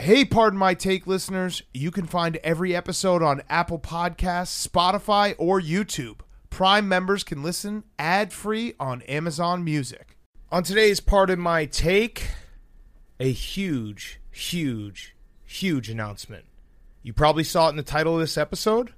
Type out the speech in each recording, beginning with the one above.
Hey, Pardon My Take listeners, you can find every episode on Apple Podcasts, Spotify, or YouTube. Prime members can listen ad-free on Amazon Music. On today's Pardon My Take, a huge announcement. You probably saw it in the title of this episode.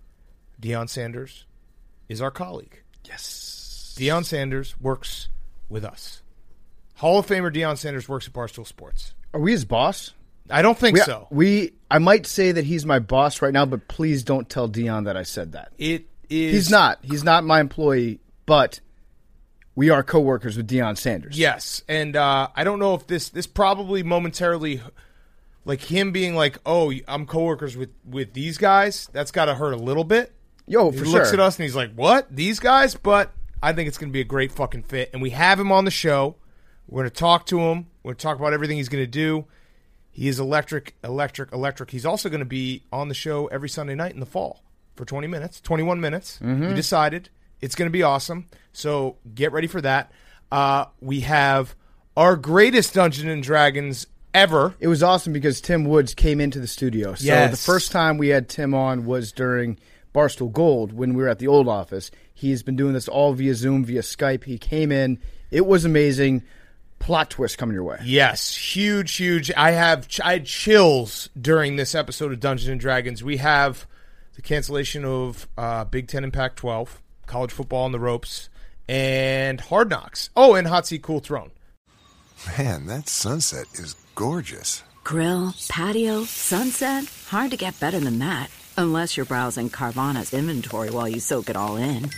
Deion Sanders is our colleague. Yes. Deion Sanders works with us. Hall of Famer Deion Sanders works at Barstool Sports. Are we his boss? I don't think so. I might say that he's my boss right now, but please don't tell Deion that I said that. It is. He's not. He's not my employee, but we are coworkers with Deion Sanders. Yes, and I don't know if this probably momentarily, like him being like, oh, I'm coworkers with these guys, that's got to hurt a little bit. Yo, he for looks sure. at us and he's like, what? These guys? But I think it's going to be a great fucking fit, and we have him on the show. We're going to talk to him. We're going to talk about everything he's going to do. He is electric. He's also going to be on the show every Sunday night in the fall for 21 minutes. We decided it's going to be awesome. So get ready for that. We have our greatest Dungeons & Dragons ever. It was awesome because Tim Woods came into the studio. So Yes. The first time we had Tim on was during Barstool Gold when we were at the old office. He's been doing this all via Zoom, via Skype. He came in. It was amazing. Plot twist coming your way. Yes, huge. I had chills during this episode of Dungeons & Dragons. We have the cancellation of Big Ten and Pac-12, college football on the ropes, and Hard Knocks. Oh, and Hot Seat Cool Throne. Man, that sunset is gorgeous. Grill, patio, sunset. Hard to get better than that. Unless you're browsing Carvana's inventory while you soak it all in.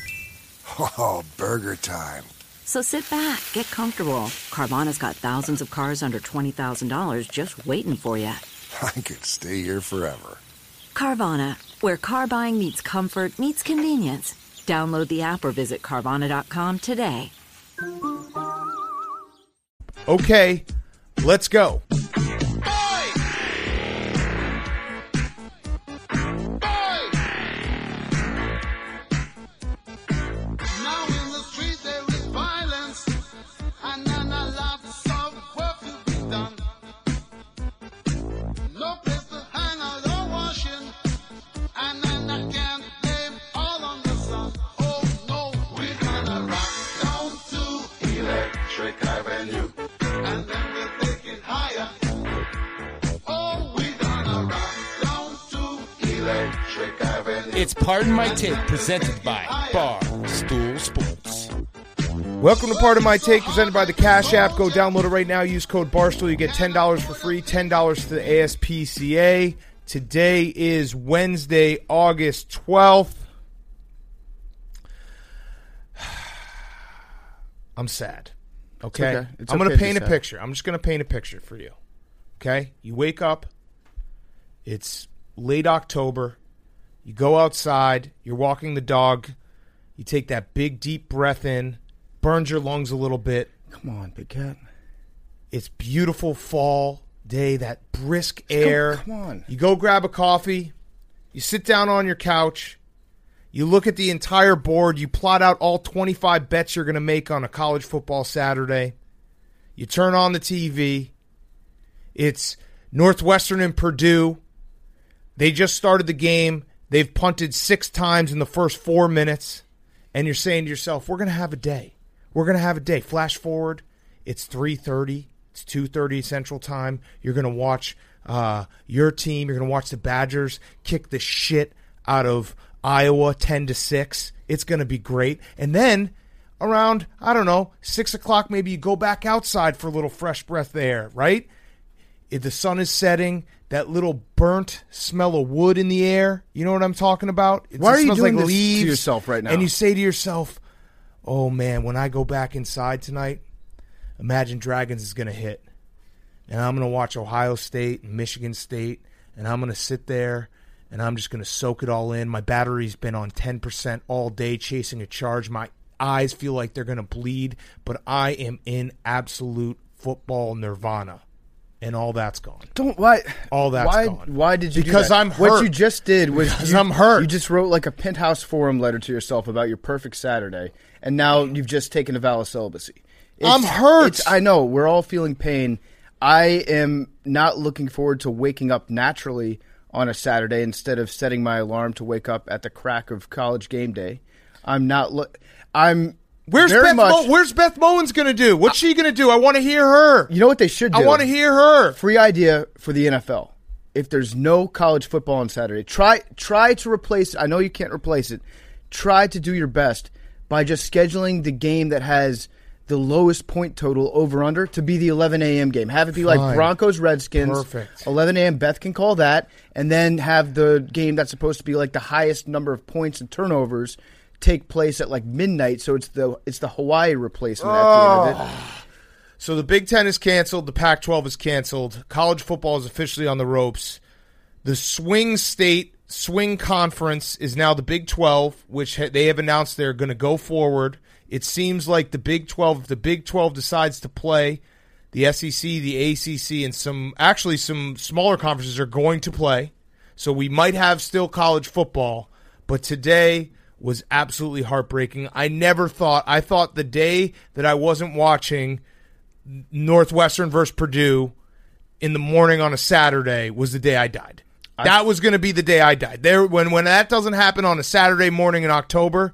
Oh, burger time. So sit back, get comfortable. Carvana's got thousands of cars under $20,000 just waiting for you. I could stay here forever. Carvana, where car buying meets comfort meets convenience. Download the app or visit Carvana.com today. Okay, let's go. It's Pardon My Take, presented by Barstool Sports. Welcome to Pardon My Take, presented by the Cash App. Go download it right now. Use code Barstool. You get $10 for free, $10 to the ASPCA. Today is Wednesday, August 12th. I'm sad. Okay? It's I'm going okay to to paint a be sad. picture. I'm just going to paint a picture for you. Okay? You wake up. It's late October. You go outside. You're walking the dog. You take that big, deep breath in. Burns your lungs a little bit. Come on, big cat. It's beautiful fall day, that brisk air. Come on. You go grab a coffee. You sit down on your couch. You look at the entire board. You plot out all 25 bets you're going to make on a college football Saturday. You turn on the TV. It's Northwestern and Purdue. They just started the game. They've punted 6 times in the first 4 minutes. And you're saying to yourself, we're going to have a day. We're going to have a day. Flash forward. It's 3:30. It's 2:30 Central Time. You're going to watch your team. You're going to watch the Badgers kick the shit out of Iowa 10-6. It's going to be great. And then around, 6 o'clock, maybe you go back outside for a little fresh breath of air, right? If the sun is setting, that little burnt smell of wood in the air, you know what I'm talking about? Why are you doing like this leaves, to yourself right now? And you say to yourself, oh man, when I go back inside tonight, Imagine Dragons is going to hit. And I'm going to watch Ohio State and Michigan State, and I'm going to sit there, and I'm just going to soak it all in. My battery's been on 10% all day chasing a charge. My eyes feel like they're going to bleed, but I am in absolute football nirvana. And all that's gone. All that's gone. Why did you Because do that? I'm hurt. What you just did was I'm hurt. You just wrote like a penthouse forum letter to yourself about your perfect Saturday, and now you've just taken a vow of celibacy. I'm hurt. I know. We're all feeling pain. I am not looking forward to waking up naturally on a Saturday instead of setting my alarm to wake up at the crack of college game day. I'm not. Where's Beth Mowins going to do? What's she going to do? I want to hear her. You know what they should do? I want to hear her. Free idea for the NFL. If there's no college football on Saturday, try to replace it. I know you can't replace it. Try to do your best by just scheduling the game that has the lowest point total over-under to be the 11 a.m. game. Have it be like Broncos-Redskins. Perfect. 11 a.m. Beth can call that. And then have the game that's supposed to be like the highest number of points and turnovers take place at like midnight. So it's the Hawaii replacement at the end of it. So the Big Ten is canceled. The Pac-12 is canceled. College football is officially on the ropes. The swing conference is now the Big 12, which they have announced they're going to go forward. It seems like the Big 12, if the Big 12 decides to play, the SEC, the ACC, and some smaller conferences are going to play. So we might have still college football. But today was absolutely heartbreaking. I thought the day that I wasn't watching Northwestern versus Purdue in the morning on a Saturday was the day I died. That was going to be the day I died. When that doesn't happen on a Saturday morning in October,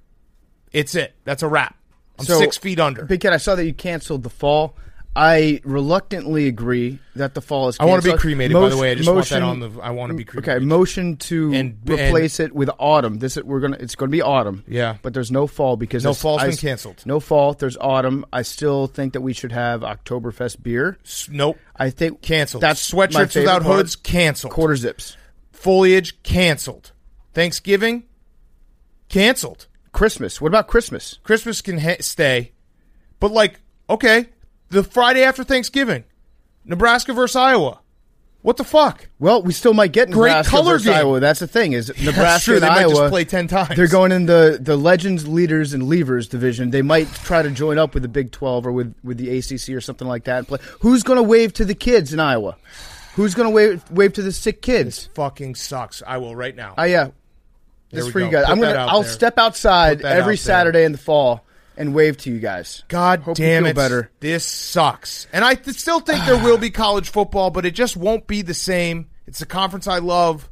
it's it. That's a wrap. I'm 6 feet under. Big Cat, I saw that you canceled the fall. I reluctantly agree that the fall is canceled. I want to be cremated, by the way. I just want that on the. I want to be cremated. Okay, motion to replace it with autumn. It's going to be autumn. Yeah, but there's no fall because fall's been canceled. No fall. There's autumn. I still think that we should have Oktoberfest beer. Nope. I think canceled. That's sweatshirts without hoods. Canceled. Quarter zips. Foliage canceled. Thanksgiving canceled. Christmas. What about Christmas? Christmas can stay, but okay. The Friday after Thanksgiving, Nebraska versus Iowa. What the fuck? Well, we still might get Nebraska versus game. Iowa. That's the thing is Nebraska and they Iowa might just play 10 times. They're going in the Legends, Leaders, and Leavers division. They might try to join up with the Big 12 or with the ACC or something like that. And play. Who's going to wave to the kids in Iowa? Who's going to wave to the sick kids? This fucking sucks. I will right now. Yeah. This is for you guys. I'll step outside every Saturday in the fall and wave to you guys. God Hope damn you feel it. Better. This sucks. And I still think there will be college football, but it just won't be the same. It's a conference I love.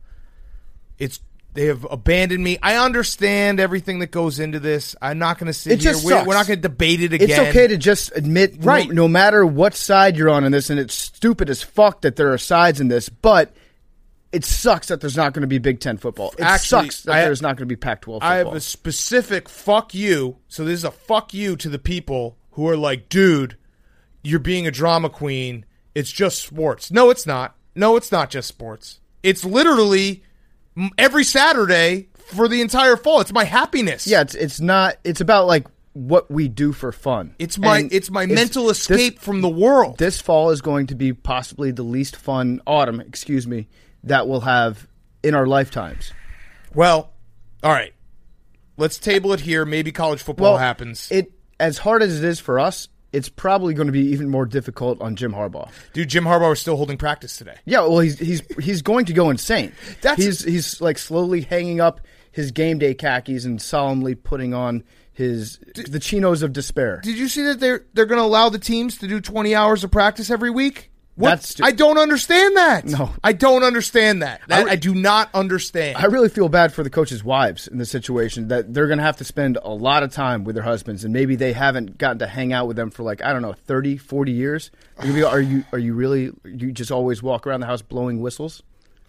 They have abandoned me. I understand everything that goes into this. I'm not going to sit here. We're not going to debate it again. It's okay to just admit, right. No matter what side you're on in this, and it's stupid as fuck that there are sides in this, but it sucks that there's not going to be Big Ten football. It sucks that there's not going to be Pac-12 football. I have a specific fuck you. So this is a fuck you to the people who are like, dude, you're being a drama queen. It's just sports. No, it's not. No, it's not just sports. It's literally every Saturday for the entire fall. It's my happiness. Yeah, it's not. It's about like what we do for fun. It's my mental escape from the world. This fall is going to be possibly the least fun autumn. That we'll have in our lifetimes. Well, all right. Let's table it here. Maybe college football happens. As hard as it is for us, it's probably going to be even more difficult on Jim Harbaugh. Dude, Jim Harbaugh is still holding practice today. Yeah, well, he's going to go insane. He's like slowly hanging up his game day khakis and solemnly putting on the chinos of despair. Did you see that they're going to allow the teams to do 20 hours of practice every week? I don't understand that. No. I don't understand that. I do not understand. I really feel bad for the coaches' wives in this situation that they're going to have to spend a lot of time with their husbands, and maybe they haven't gotten to hang out with them for 30, 40 years. Are you just always walk around the house blowing whistles?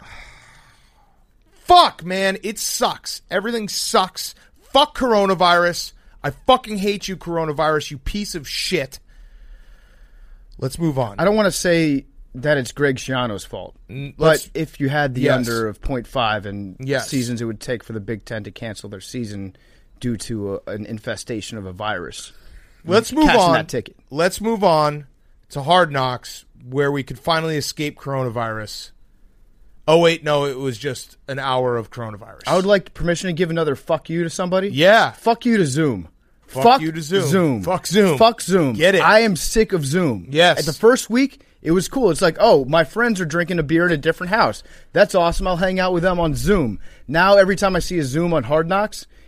Fuck, man. It sucks. Everything sucks. Fuck coronavirus. I fucking hate you, coronavirus, you piece of shit. Let's move on. I don't want to say that it's Greg Schiano's fault, but if you had the under of 0.5 and seasons it would take for the Big Ten to cancel their season due to an infestation of a virus, let's move on. That ticket. Let's move on to Hard Knocks, where we could finally escape coronavirus. Oh, wait, no, it was just an hour of coronavirus. I would like permission to give another fuck you to somebody. Yeah. Fuck you to Zoom. Fuck you to Zoom. Fuck Zoom. Fuck Zoom. Get it. I am sick of Zoom. Yes. At the first week, it was cool. It's like, oh, my friends are drinking a beer in a different house. That's awesome. I'll hang out with them on Zoom. Now, every time I see a Zoom on Hard Knocks,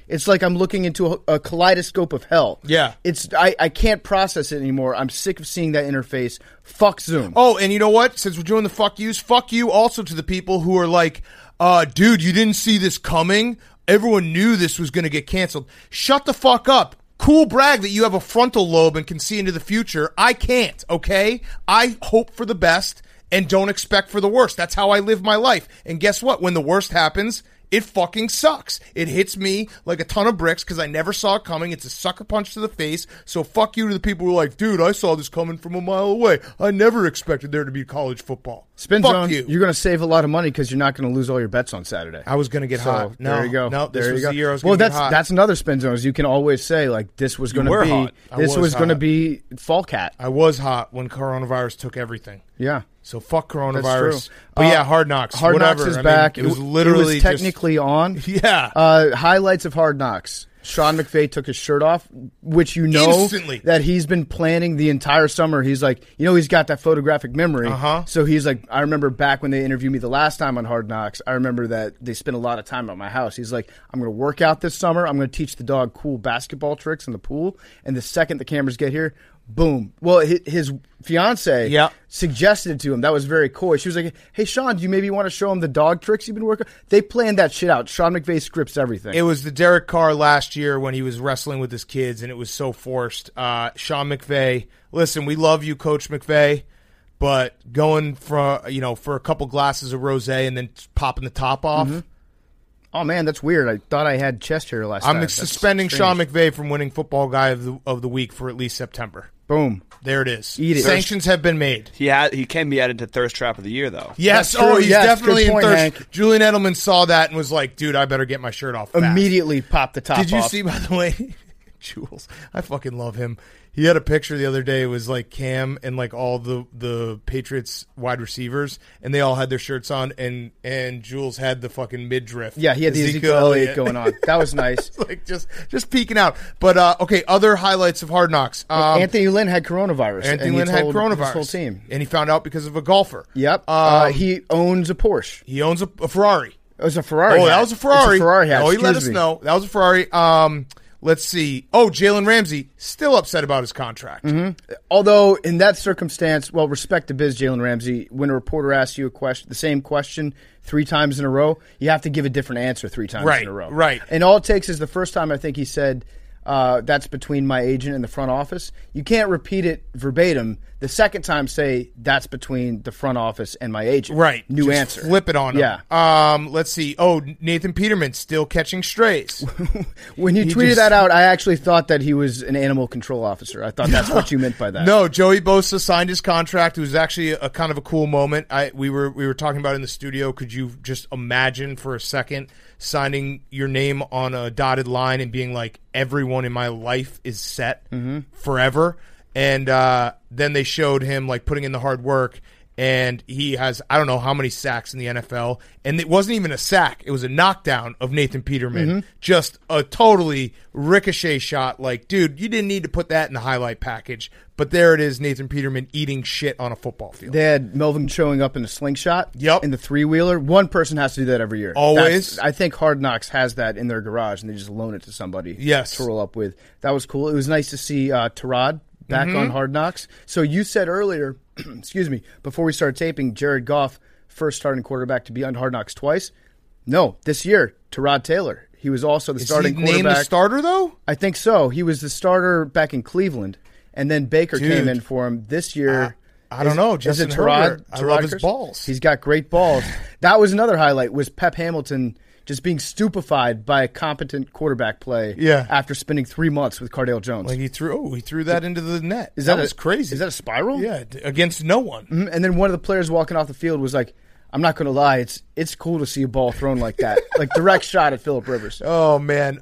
It's like I'm looking into a kaleidoscope of hell. Yeah. I can't process it anymore. I'm sick of seeing that interface. Fuck Zoom. Oh, and you know what? Since we're doing the fuck you also to the people who are like, dude, you didn't see this coming. Everyone knew this was going to get canceled. Shut the fuck up. Cool brag that you have a frontal lobe and can see into the future. I can't, okay? I hope for the best and don't expect for the worst. That's how I live my life. And guess what? When the worst happens, it fucking sucks. It hits me like a ton of bricks because I never saw it coming. It's a sucker punch to the face. So fuck you to the people who are like, dude, I saw this coming from a mile away. I never expected there to be college football. Spin fuck Zone, you. You're going to save a lot of money because you're not going to lose all your bets on Saturday. I was going to get hot. No, there you go. No, this there was you go. the year I was going to get hot. That's another Spin Zone. You can always say, like, this was going to be hot. this was going to be Fall Cat. I was hot when coronavirus took everything. Yeah. So fuck coronavirus. That's true. But yeah, Hard Knocks. Hard whatever. Knocks is I mean, back. It was literally technically on. Yeah. Highlights of Hard Knocks. Sean McVay took his shirt off, which Instantly. that he's been planning the entire summer. He's like, he's got that photographic memory. Uh-huh. So he's like, I remember back when they interviewed me the last time on Hard Knocks, I remember that they spent a lot of time at my house. He's like, I'm going to work out this summer. I'm going to teach the dog cool basketball tricks in the pool. And the second the cameras get here, boom. Well, his fiance suggested it to him. That was very cool. She was like, hey, Sean, do you maybe want to show him the dog tricks you've been working? They planned that shit out. Sean McVay scripts everything. It was the Derek Carr last year when he was wrestling with his kids, and it was so forced. Sean McVay, listen, we love you, Coach McVay, but going for a couple glasses of rosé and then popping the top off. Mm-hmm. Oh, man, that's weird. I thought I had chest hair last time. I'm suspending Sean McVay from winning Football Guy of the Week for at least September. Boom. There it is. Eat it. Sanctions have been made. He can be added to Thirst Trap of the Year, though. Yes. That's true. He's Yes, definitely good in point, thirst. Hank. Julian Edelman saw that and was like, dude, I better get my shirt off fast. Immediately popped the top off. Did you see, by the way, Jules? I fucking love him. He had a picture the other day. It was like Cam and like all the Patriots wide receivers, and they all had their shirts on, and Jules had the fucking midriff. Yeah, he had the Ezekiel Elliott going on. That was nice. Like just peeking out. But okay, other highlights of Hard Knocks. Anthony Lynn had coronavirus. Anthony Lynn had coronavirus. His whole team. And he found out because of a golfer. Yep. He owns a Porsche. He owns a Ferrari. It was a Ferrari. Oh, that was a Ferrari. It's a Ferrari hat. Oh, he let us Excuse me. know. That was a Ferrari. Let's see. Oh, Jalen Ramsey, still upset about his contract. Mm-hmm. Although, in that circumstance, well, respect to biz, Jalen Ramsey, when a reporter asks you the same question 3 times in a row, you have to give a different answer 3 times in a row. Right. And all it takes is the first time I think he said, that's between my agent and the front office. You can't repeat it verbatim. The second time, say that's between the front office and my agent. Right. New Just answer. Flip it on him. Yeah. Let's see. Oh, Nathan Peterman still catching strays. When you tweeted that out, I actually thought that he was an animal control officer. I thought that's what you meant by that. No, Joey Bosa signed his contract. It was actually a kind of a cool moment. We were talking about it in the studio. Could you just imagine for a second signing your name on a dotted line and being like, everyone in my life is set forever? And then they showed him like putting in the hard work, and he has, I don't know how many sacks in the NFL, and it wasn't even a sack. It was a knockdown of Nathan Peterman. Just a totally ricochet shot. Like, dude, you didn't need to put that in the highlight package, but there it is, Nathan Peterman eating shit on a football field. They had Melvin showing up in a slingshot. Yep. In the 3-wheeler. One person has to do that every year. Always. I think Hard Knocks has that in their garage, and they just loan it to somebody Yes. to roll up with. That was cool. It was nice to see Tyrod back on Hard Knocks. So you said earlier, excuse me, before we started taping, Jared Goff, first starting quarterback to be on Hard Knocks twice. No, this year, Tyrod Taylor. He was also the starting quarterback. Named the starter, though? I think so. He was the starter back in Cleveland, and then Baker came in for him this year. I don't know. Is Justin it Tyrod? Herbert. I love his Curse? balls. He's got great balls. That was another highlight, was Pep Hamilton just being stupefied by a competent quarterback play after spending 3 months with Cardale Jones. Like he threw that into the net. Is that was crazy. Is that a spiral? Yeah, against no one. Mm-hmm. And then one of the players walking off the field was like, I'm not going to lie, it's cool to see a ball thrown like that. Like direct shot at Phillip Rivers. Oh, man.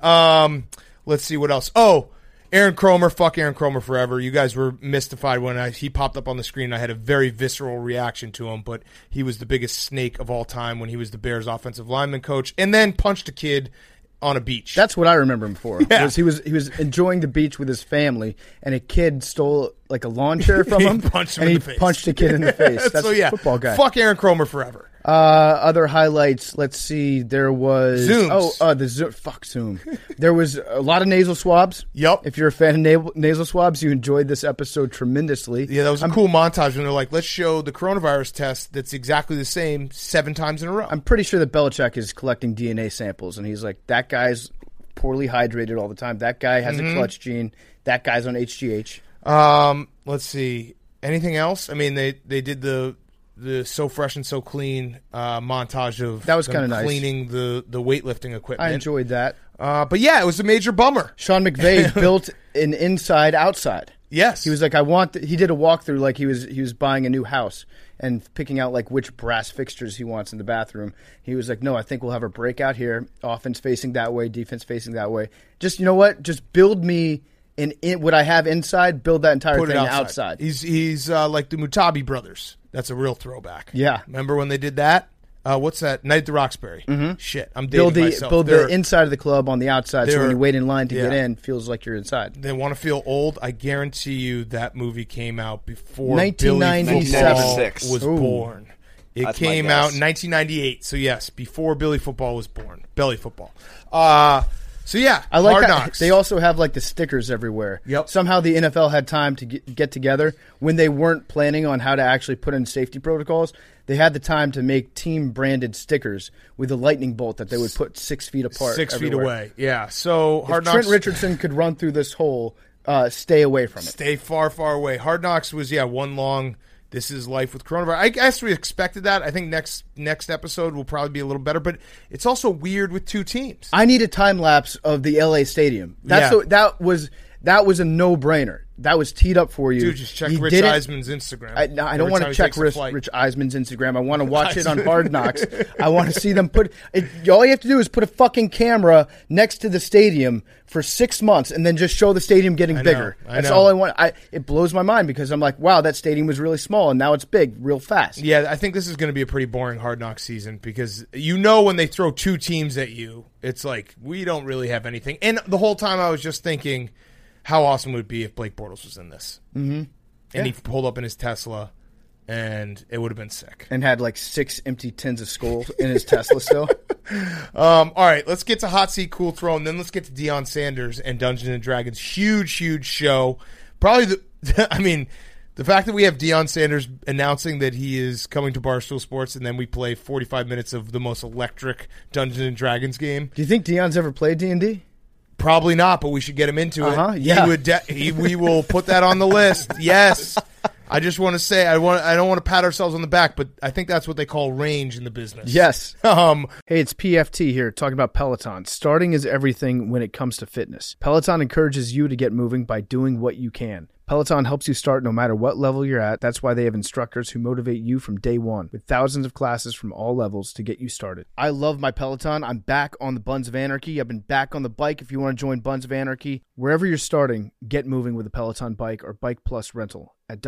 Let's see what else. Oh, Aaron Kromer, fuck Aaron Kromer forever. You guys were mystified when he popped up on the screen. I had a very visceral reaction to him, but he was the biggest snake of all time when he was the Bears offensive lineman coach, and then punched a kid on a beach. That's what I remember him for. Yeah. He was enjoying the beach with his family, and a kid stole like a lawn chair from him, punched him and in he the face. punched a kid in the face. That's so, yeah, a football guy. Fuck Aaron Kromer forever. Other highlights. Let's see. There was Zooms. Fuck Zoom. There was a lot of nasal swabs. Yep. If you're a fan of nasal swabs, you enjoyed this episode tremendously. Yeah, that was a cool montage when they're like, let's show the coronavirus test that's exactly the same 7 times in a row. I'm pretty sure that Belichick is collecting DNA samples, and he's like, that guy's poorly hydrated all the time. That guy has a clutch gene. That guy's on HGH. Let's see. Anything else? I mean, they did the So Fresh and So Clean montage of that was them kind of nice. Cleaning the weightlifting equipment. I enjoyed that. But yeah, it was a major bummer. Sean McVay built an inside-outside. Yes. He was like, he did a walkthrough like he was buying a new house and picking out like which brass fixtures he wants in the bathroom. He was like, no, I think we'll have a breakout here. Offense facing that way, defense facing that way. Just, you know what? Just build me in what I have inside, build that entire thing outside. He's like the Mutabi brothers. That's a real throwback. Yeah. Remember when they did that? What's that? Night at the Roxbury. Mm-hmm. Shit, I'm dating myself. Build the inside of the club on the outside, so when you wait in line to get in, feels like you're inside. They want to feel old. I guarantee you that movie came out before 1997 Billy Football was born. It came out in 1998. So yes, before Billy Football was born. Belly football. So yeah, I like Hard that. Knocks. They also have like the stickers everywhere. Yep. Somehow the NFL had time to get together when they weren't planning on how to actually put in safety protocols. They had the time to make team-branded stickers with a lightning bolt that they would put 6 feet apart. 6 feet everywhere. away. Yeah. So Hard If Knocks. Trent Richardson could run through this hole, stay away from it. Stay far, far away. Hard Knocks was one long. This is life with coronavirus. I guess we expected that. I think next episode will probably be a little better, but it's also weird with 2 teams. I need a time lapse of the LA Stadium. That was a no-brainer. That was teed up for you. Dude, just check You Rich did it. Eisman's Instagram. I don't want to check Rich Eisman's Instagram. I want to watch it on Hard Knocks. I want to see them put it. All you have to do is put a fucking camera next to the stadium for 6 months and then just show the stadium getting bigger. That's all I want. It blows my mind because I'm like, wow, that stadium was really small and now it's big real fast. Yeah, I think this is going to be a pretty boring Hard Knocks season because when they throw 2 teams at you, it's like, we don't really have anything. And the whole time I was just thinking, how awesome would it be if Blake Bortles was in this? Mm-hmm. And he pulled up in his Tesla, and it would have been sick. And had like 6 empty tins of Skol in his Tesla still. All right, let's get to Hot Seat Cool Throw, and then let's get to Deion Sanders and Dungeons & Dragons. Huge, huge show. Probably the fact that we have Deion Sanders announcing that he is coming to Barstool Sports, and then we play 45 minutes of the most electric Dungeons & Dragons game. Do you think Deion's ever played D&D? Probably not, but we should get him into it. Yeah. We will put that on the list. Yes. I just want to say I don't want to pat ourselves on the back, but I think that's what they call range in the business. Yes. Hey, it's PFT here talking about Peloton. Starting is everything when it comes to fitness. Peloton encourages you to get moving by doing what you can. Peloton helps you start no matter what level you're at. That's why they have instructors who motivate you from day one with thousands of classes from all levels to get you started. I love my Peloton. I'm back on the Buns of Anarchy. I've been back on the bike. If you want to join Buns of Anarchy, wherever you're starting, get moving with a Peloton bike or Bike Plus rental at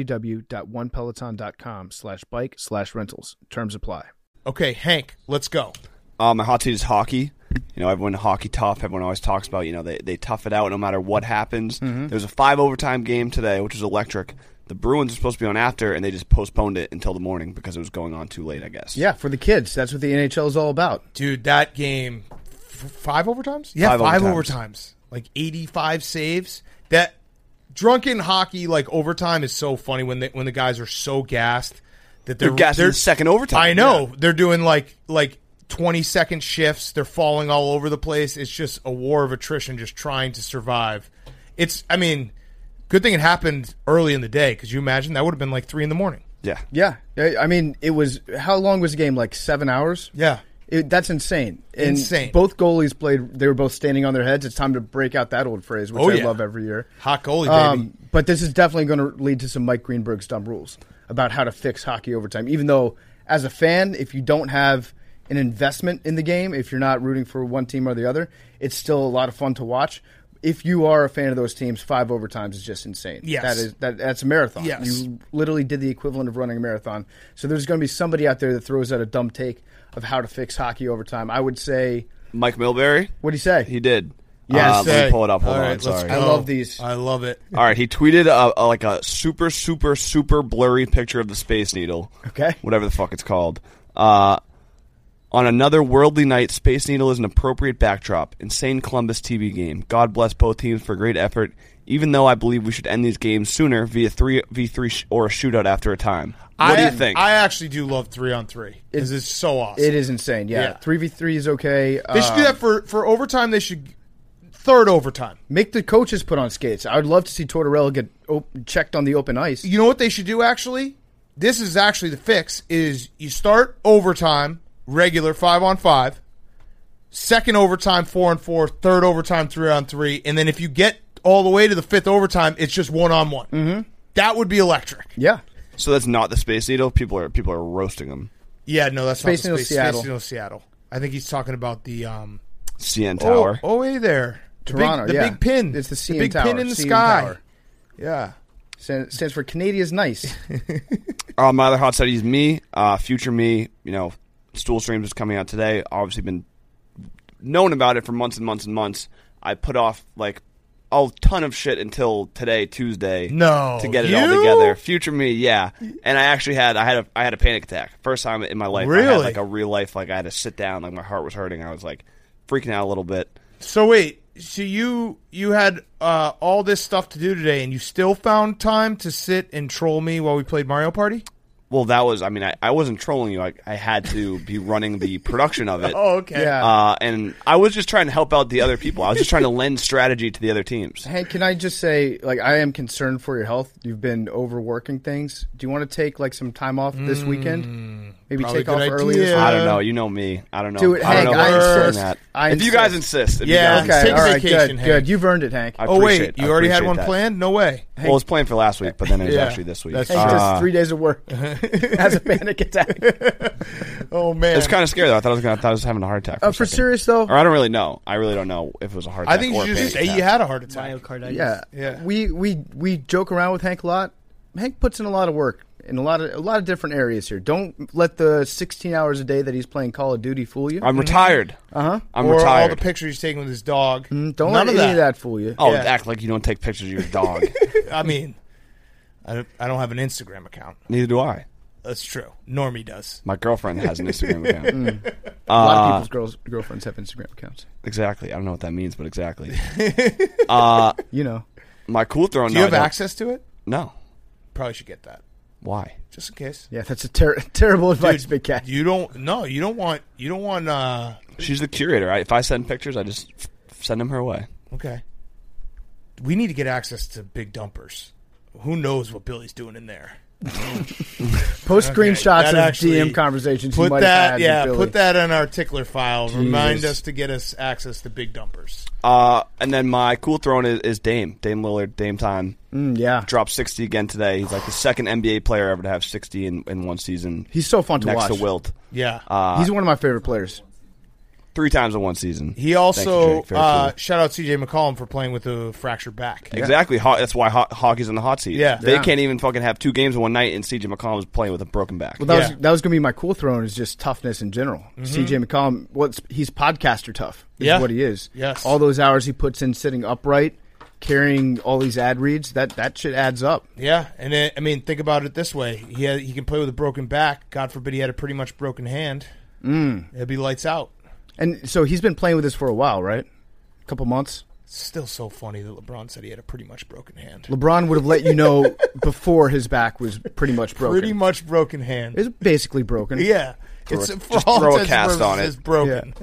www.onepeloton.com/bike/rentals. Terms apply. Okay, Hank, let's go. My hot seat is hockey. Everyone hockey tough. Everyone always talks about, they tough it out no matter what happens. Mm-hmm. There was a 5 overtime game today, which was electric. The Bruins were supposed to be on after, and they just postponed it until the morning because it was going on too late, I guess. Yeah, for the kids. That's what the NHL is all about. Dude, that game, 5 overtimes? Yeah, 5 overtimes. Like 85 saves. That drunken hockey, like overtime, is so funny when the guys are so gassed that they're gassed in the second overtime. I know. Yeah. They're doing like 20-second shifts. They're falling all over the place. It's just a war of attrition, just trying to survive. Good thing it happened early in the day, because you imagine that would have been like 3 a.m. Yeah. Yeah. It was, how long was the game? Like 7 hours? Yeah. That's insane. Insane. Both goalies played, they were both standing on their heads. It's time to break out that old phrase, which I love every year. Hot goalie, baby. But this is definitely going to lead to some Mike Greenberg's dumb rules about how to fix hockey overtime. Even though, as a fan, if you don't have an investment in the game, if you're not rooting for one team or the other, it's still a lot of fun to watch. If you are a fan of those teams, 5 overtimes is just insane. Yes. That's a marathon. Yes. You literally did the equivalent of running a marathon. So there's going to be somebody out there that throws out a dumb take of how to fix hockey overtime. I would say Mike Milbury. What'd he say? He did. Yes. Let me pull it up. Hold on. Right, Sorry. I love these. I love it. All right. He tweeted a super, super, super blurry picture of the Space Needle. Okay. Whatever the fuck it's called. On another worldly night, Space Needle is an appropriate backdrop. Insane Columbus TV game. God bless both teams for great effort, even though I believe we should end these games sooner via 3v3 or a shootout after a time. What do you think? I actually do love 3-on-3 because it's so awesome. It is insane. Yeah. 3v3 is okay. They should do that for overtime. They should third overtime. Make the coaches put on skates. I would love to see Tortorella get checked on the open ice. You know what they should do, actually? This is actually the fix, is you start overtime, regular 5-on-5, second overtime 4-on-4, third overtime 3-on-3, and then if you get all the way to the fifth overtime, it's just 1-on-1. Mm-hmm. That would be electric. Yeah. So that's not the Space Needle? People are roasting them. Yeah, no, that's Space not the Needle Seattle. Space Needle Seattle. I think he's talking about the CN Tower. Oh, hey there. Toronto, the big pin. It's the CN big Tower. pin in the CN sky. Tower. Yeah. Stands for Canadia's nice. My other hot study is me, future me. Stool Streams is coming out today. Obviously been known about it for months and months and months. I put off a ton of shit until today, Tuesday, to get it all together. Future me, yeah. And I actually had a panic attack. First time in my life. Really? I had a real life, I had to sit down, my heart was hurting. I was freaking out a little bit. So wait, so you had all this stuff to do today, and you still found time to sit and troll me while we played Mario Party? Well, that was, I wasn't trolling you. I had to be running the production of it. Oh, okay. Yeah. And I was just trying to help out the other people. I was just trying to lend strategy to the other teams. Hank, can I just say, I am concerned for your health. You've been overworking things. Do you want to take, some time off this weekend? Maybe probably take off good early idea. this week? I don't know. You know me. I don't know. Do it, I don't Hank. know I if I'm insist. that. I If you insist. guys insist. Yeah. Okay, Take a all right, vacation, good, Hank. good. You've earned it, Hank. I Oh, wait, appreciate- you already had appreciate one that. planned? No way. Well, it was planned for last week, but then it was Yeah. actually this week. That's Hank does 3 days of work. Has a panic attack. Oh, man. It's kind of scary though. I thought I was having a heart attack. For, a For second. serious, though? Or I don't really know. I really don't know if it was a heart I attack. think or you a should just panic say attack. you had a heart attack. Myocarditis. Yeah. Yeah. We joke around with Hank a lot. Hank puts in a lot of work in a lot of different areas here. Don't let the 16 hours a day that he's playing Call of Duty fool you. I'm retired. I'm or retired. all the pictures he's taking with his dog. Don't None let of any of that fool you. Oh, Yeah. act like you don't take pictures of your dog. I mean, I don't have an Instagram account. Neither do I. That's true. Normie does. My girlfriend has an Instagram account. A lot of people's girlfriends have Instagram accounts. Exactly. I don't know what that means, but exactly. You know. My cool throwing. Do you have access to it? No. Probably should get that. Why? Just in case. Yeah, that's a terrible advice, Dude, Big Cat. You don't want She's the curator. If I send pictures, I just send them her way. okay. We need to get access to big dumpers. Who knows what Billy's doing in there? Post screenshots that of actually- DM conversations you Put might have that, had yeah, with Billy. put that in our tickler file. Remind Jesus. us to get us access to big dumpers. And then my cool throwing is Dame Lillard. Dame time. Yeah. Dropped 60 again today. He's like the second NBA player ever to have 60 in one season. He's so fun to next watch. to Wilt. Yeah. He's one of my favorite players. 3 times in one season. He Thank also you, Jake. Very cool. shout out CJ McCollum for playing with a fractured back. Exactly. That's why hockey's in the hot seat. Yeah. They Yeah. can't even fucking have 2 games in one night, and CJ McCollum is playing with a broken back. Well, that Yeah. was going to be my cool throwing is just toughness in general. CJ McCollum, he's podcaster tough. Is Yeah. what he is. Yes. All those hours he puts in sitting upright, carrying all these ad reads, that shit adds up. Yeah, and I mean, think about it this way: he can play with a broken back. God forbid he had a pretty much broken hand. It'd be lights out. And so he's been playing with this for a while, right? A couple months. It's still so funny that LeBron said he had a pretty much broken hand. LeBron would have let you know before his back was pretty much broken. Pretty much broken hand. It's basically broken. Yeah, it's for just all throw a intents and cast on purposes, it. broken.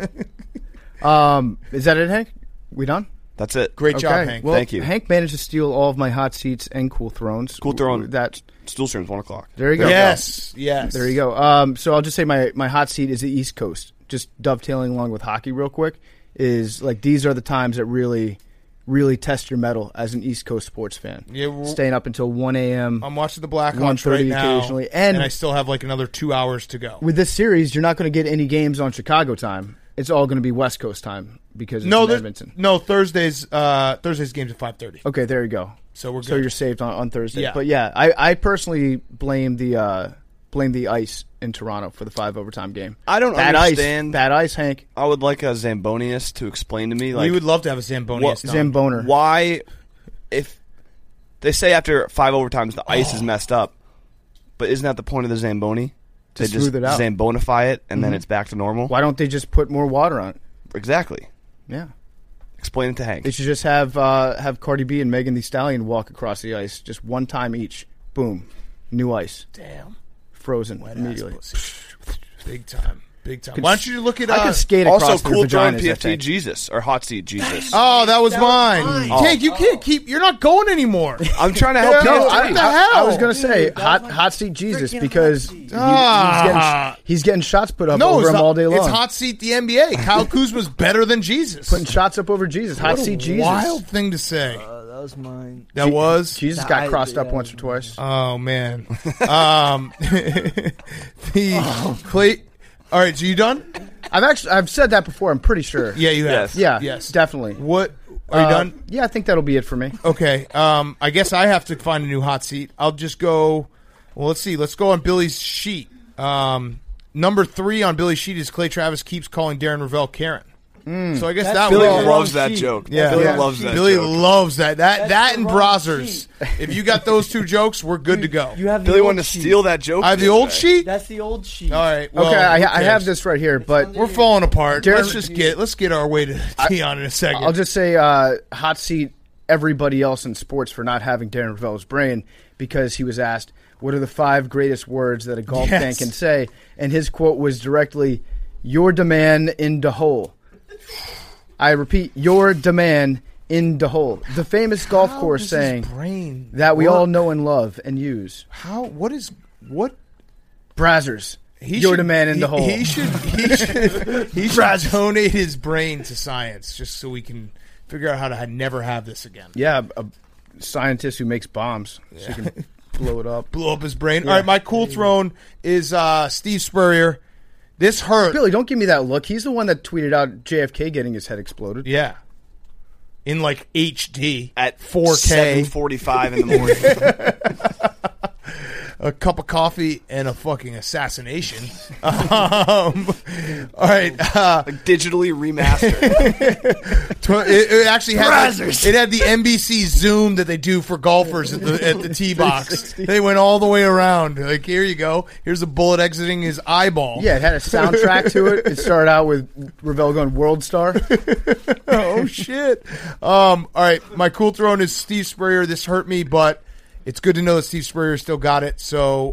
Is that it, Hank? We done? That's it. Great job, Okay. Hank. Well, Thank you. Hank managed to steal all of my hot seats and cool thrones. Cool throwing. That. Stool streams 1 o'clock. There you go. Yes. There you go. So I'll just say my hot seat is the East Coast. Just dovetailing along with hockey real quick is like these are the times that really test your mettle as an East Coast sports fan. Yeah, Staying up until 1 a.m. I'm watching the Blackhawks 1:30 right now, occasionally. And I still have like another 2 hours to go. With this series, you're not going to get any games on Chicago time. It's all going to be West Coast time because it's in Edmonton. Thursday's games at 5:30. Okay, there you go. So we're good. So you're saved on Thursday. Yeah. But yeah, I personally blame the ice in Toronto for the 5 overtime game. I don't bad understand. Bad ice, Hank. I would like a Zambonius to explain to me, like, we would love to have a Zamboni. Zamboner. why, if they say after 5 overtimes the ice is messed up, but isn't that the point of the Zamboni? They just smooth it out. Zambonify it, and then it's back to normal. Why don't they just put more water on it? Exactly. Yeah. Explain it to Hank. They should just have Cardi B and Megan Thee Stallion walk across the ice just one time each. Boom. New ice. Damn. Frozen Wet immediately. ass pussy. Big time. Big time. Why don't you look at I can skate across Also, their cool throwing vaginas, I PFT think. Jesus or hot seat Jesus. Oh, that was mine. Oh. Jake, you can't keep. You're not going anymore. I'm trying to help No, you. What the I hell? was going to say hot seat Jesus because he's getting shots put up No, over it's him not- all day long. It's hot seat the NBA. Kyle Kuzma's better than Jesus. Putting shots up over Jesus. Hot What a seat Jesus. wild thing to say. That was mine. That was. Jesus got crossed up once or twice. Oh man. Clay. All right, so you done? I've said that before. I'm pretty sure. Yeah, you have. Yes. Yeah. Yes. Definitely. What? Are you done? Yeah, I think that'll be it for me. Okay. I guess I have to find a new hot seat. I'll just go. Well, let's see. Let's go on Billy's sheet. Number 3 on Billy's sheet is Clay Travis keeps calling Darren Ravel Karen. So I guess that Billy was loves that joke. Yeah. Billy Yeah. loves that Billy joke. loves that. That and the wrong Brazzers. If you got those 2 jokes, we're good to go. You have the Billy old wanted to sheet. steal that joke. I have the old sheet. That's the old sheet. All right. Well, Okay, who I cares? have this right here, but We're falling apart. Darren- Let's get our way to Tion in a second. I'll just say hot seat everybody else in sports for not having Darren Ravel's brain because he was asked, what are the 5 greatest words that a golf fan can say? And his quote was directly, "Your demand in the hole." I repeat, "Your demand in the hole." The famous golf course does his saying brain that we work? all know and love and use. What? Brazzers. He Your should- demand in the hole. He should donate his brain to science just so we can figure out how to never have this again. Yeah, a scientist who makes bombs so he can blow it up. Blow up his brain. All right, my cool throne is Steve Spurrier. This hurt. Billy, don't give me that look. He's the one that tweeted out JFK getting his head exploded. Yeah. In like HD At 4K. 7:45 in the morning. A cup of coffee and a fucking assassination. All right. Like digitally remastered. It actually had it had the NBC Zoom that they do for golfers at the tee box. They went all the way around. Like, here you go. Here's a bullet exiting his eyeball. Yeah, it had a soundtrack to it. It started out with Ravel going World Star. Oh shit. All right. My cool throne is Steve Spurrier. This hurt me, but it's good to know that Steve Spurrier still got it. So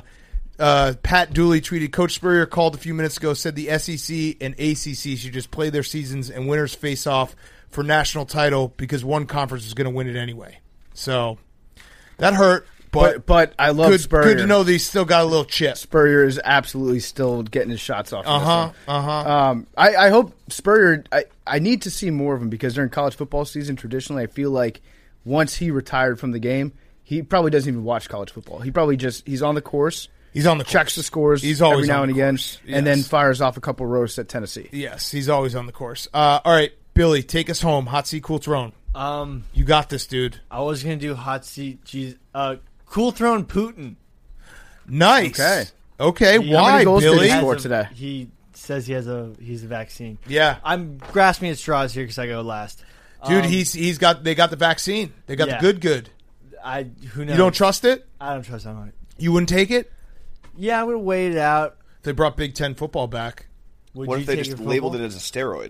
Pat Dooley tweeted, Coach Spurrier called a few minutes ago, said the SEC and ACC should just play their seasons and winners face off for national title because one conference is going to win it anyway. So that hurt, But I love good, Spurrier. good to know that he's still got a little chip. Spurrier is absolutely still getting his shots off. Uh-huh. I hope Spurrier. I need to see more of him because during college football season, traditionally, I feel like once he retired from the game, he probably doesn't even watch college football. He probably he's on the course. He's on the checks the scores He's always every now on and the again, course. and then Yes. fires off a couple roasts at Tennessee. Yes, he's always on the course. All right, Billy, take us home. Hot seat, cool throne. You got this, dude. I was gonna do hot seat. Cool throne Putin. Nice. How Okay. many Why, goals did Billy? he score today? He says he's a vaccine. Yeah, I'm grasping at straws here because I go last. dude. They got the vaccine. They got Yeah. the good. Who knows? You don't trust it? I don't trust that. You wouldn't take it? Yeah, I would wait it out. They brought Big Ten football back. Would What you if they take just it labeled football? it as a steroid?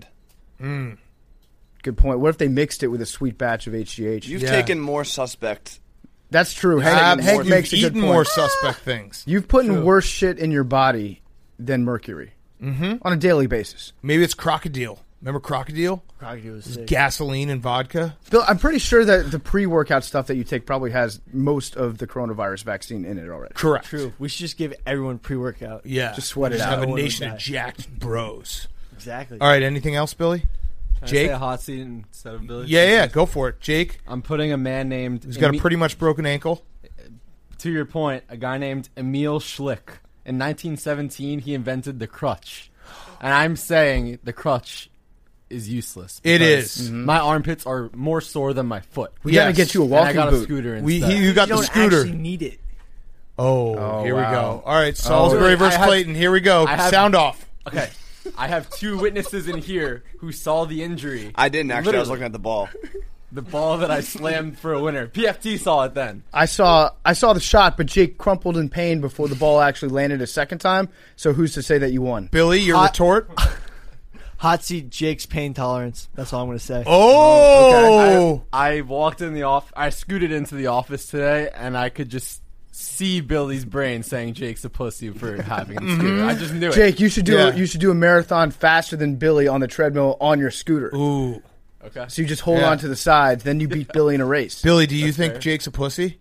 Good point. What if they mixed it with a sweet batch of HGH? You've Yeah. taken more suspect. That's true. You've Hank makes a good eaten point. more suspect things. You've put in worse shit in your body than mercury on a daily basis. Maybe it's crocodile. Remember crocodile? Crocodile was sick. Gasoline and vodka. Bill, I'm pretty sure that the pre-workout stuff that you take probably has most of the coronavirus vaccine in it already. Correct. True. We should just give everyone pre-workout. Yeah. Just sweat it Just out. have a No one nation would of die. jacked bros. Exactly. All right. Anything else, Billy? Can I Jake? say a hot seat instead of Billy? Yeah. Go for it, Jake. I'm putting a man named. He's got a pretty much broken ankle. To your point, a guy named Emil Schlick. In 1917, he invented the crutch, and I'm saying the crutch is useless. It because is. My armpits are more sore than my foot. We got to Yes. get you a And I walking got a boot. scooter instead. You got you the don't scooter. actually need it. Oh, here we wow. go. All right, Salisbury I versus have- Clayton. Here we go. I have- Sound off. Okay, I have 2 witnesses in here who saw the injury. I didn't actually. I was Literally. looking at the ball. The ball that I slammed for a winner. PFT saw it then. I saw the shot, but Jake crumpled in pain before the ball actually landed a second time. So who's to say that you won? Billy, your retort? Hot seat Jake's pain tolerance. That's all I'm going to say. Oh! I walked in the office. I scooted into the office today, and I could just see Billy's brain saying Jake's a pussy for having the scooter. I just knew it. Jake, you should do a marathon faster than Billy on the treadmill on your scooter. Ooh. Okay. So you just hold on to the sides, then you beat Billy in a race. Billy, do you think fair. Jake's a pussy?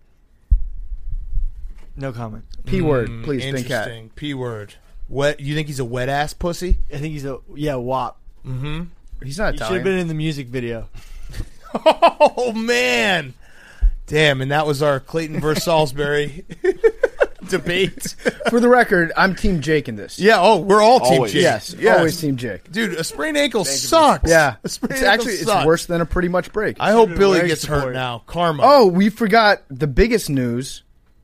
No comment. P word, please, think cat. Interesting. P word. Wet? You think he's a wet ass pussy? I think he's WAP. He's not He should have Italian. been in the music video. Oh man! Damn, and that was our Clayton versus Salisbury debate. For the record, I'm Team Jake in this. Yeah. Oh, we're all Team Always. Jake. Yes, always Team Jake. Dude, a sprained ankle sucks. Yeah, a sprained it's ankle actually sucks. it's worse than a pretty much break. I hope been Billy wearing gets hurt support. now. Karma. Oh, we forgot the biggest news.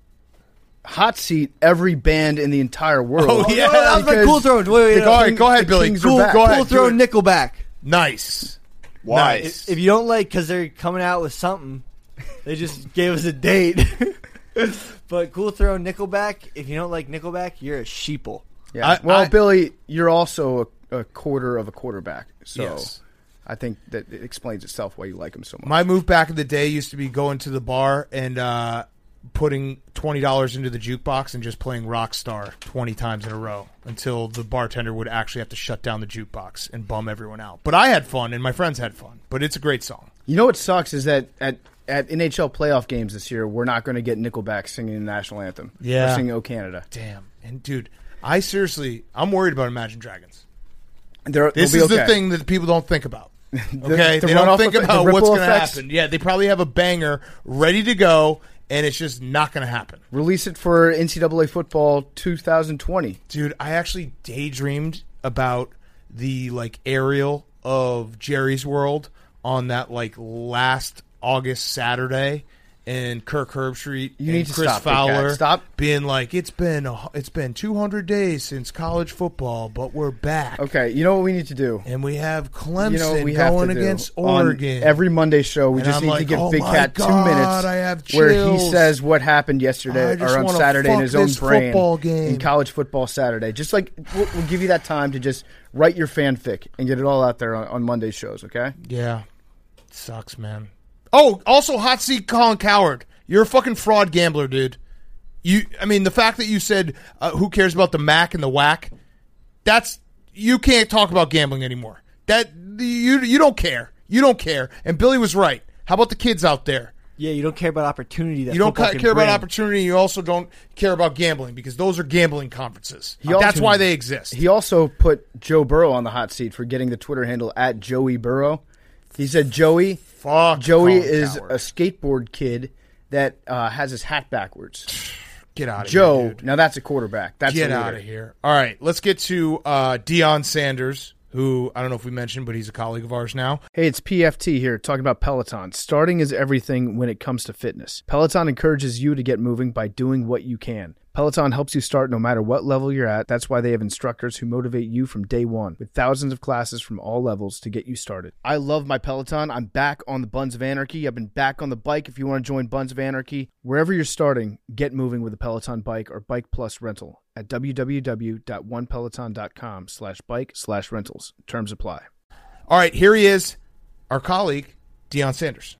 Hot seat every band in the entire world. Oh, yeah. that was my because cool throw. Wait, the All right, go ahead, the Billy. Kings Cool, are back. go ahead. Cool throw do it. Nickelback. Nice. Why? Nice. If you don't like, because they're coming out with something, they just gave us a date. But cool throw Nickelback. If you don't like Nickelback, you're a sheeple. Yeah. Billy, you're also a quarter of a quarterback. So Yes. I think that it explains itself why you like him so much. My move back in the day used to be going to the bar and putting $20 into the jukebox and just playing Rockstar 20 times in a row until the bartender would actually have to shut down the jukebox and bum everyone out. But I had fun and my friends had fun. But it's a great song. You know what sucks is that at NHL playoff games this year, we're not going to get Nickelback singing the national anthem. Yeah. Or singing "O Canada." Damn. And dude, I'm worried about Imagine Dragons. They'll This be is okay. the thing that people don't think about. Okay? the They don't runoff think effect- the about what's ripple going to effects. happen. Yeah, they probably have a banger ready to go, and it's just not going to happen. Release it for NCAA football 2020. Dude, I actually daydreamed about the aerial of Jerry's World on that last August Saturday, and Kirk Herbstreit You and need to Chris stop, Big Cat. Fowler Stop. being like, it's been 200 days since college football, but we're back. Okay, you know what we need to do? And we have Clemson You know what we have going to do? against On Oregon. every Monday show, we And just I'm need to like, give oh Big my Cat 2 God, minutes I have where he chills. says what happened yesterday I just or on wanna Saturday in fuck his own this brain football game. in college football Saturday. Just like we'll give you that time to just write your fanfic and get it all out there on Monday shows, okay? Yeah. It sucks, man. Oh, also hot seat Colin Coward. You're a fucking fraud gambler, dude. The fact that you said who cares about the MAC and the WAC, you can't talk about gambling anymore. You don't care. You don't care. And Billy was right. How about the kids out there? Yeah, you don't care about opportunity. That You don't football can care about bring. opportunity. You also don't care about gambling because those are gambling conferences. also- That's why they exist. He also put Joe Burrow on the hot seat for getting the Twitter handle at Joey Burrow. He said Joey Fuck Joey Colin is Coward. a skateboard kid that has his hat backwards. Get out of Joe, here, dude. now that's a quarterback. That's Get a out leader. of here. All right, let's get to Deion Sanders, who I don't know if we mentioned, but he's a colleague of ours now. Hey, it's PFT here talking about Peloton. Starting is everything when it comes to fitness. Peloton encourages you to get moving by doing what you can. Peloton helps you start no matter what level you're at. That's why they have instructors who motivate you from day one with thousands of classes from all levels to get you started. I love my Peloton. I'm back on the Buns of Anarchy. I've been back on the bike. If you want to join Buns of Anarchy, wherever you're starting, get moving with a Peloton bike or Bike Plus rental at www.onepeloton.com/bike/rentals. Terms apply. All right, here he is, our colleague, Deion Sanders.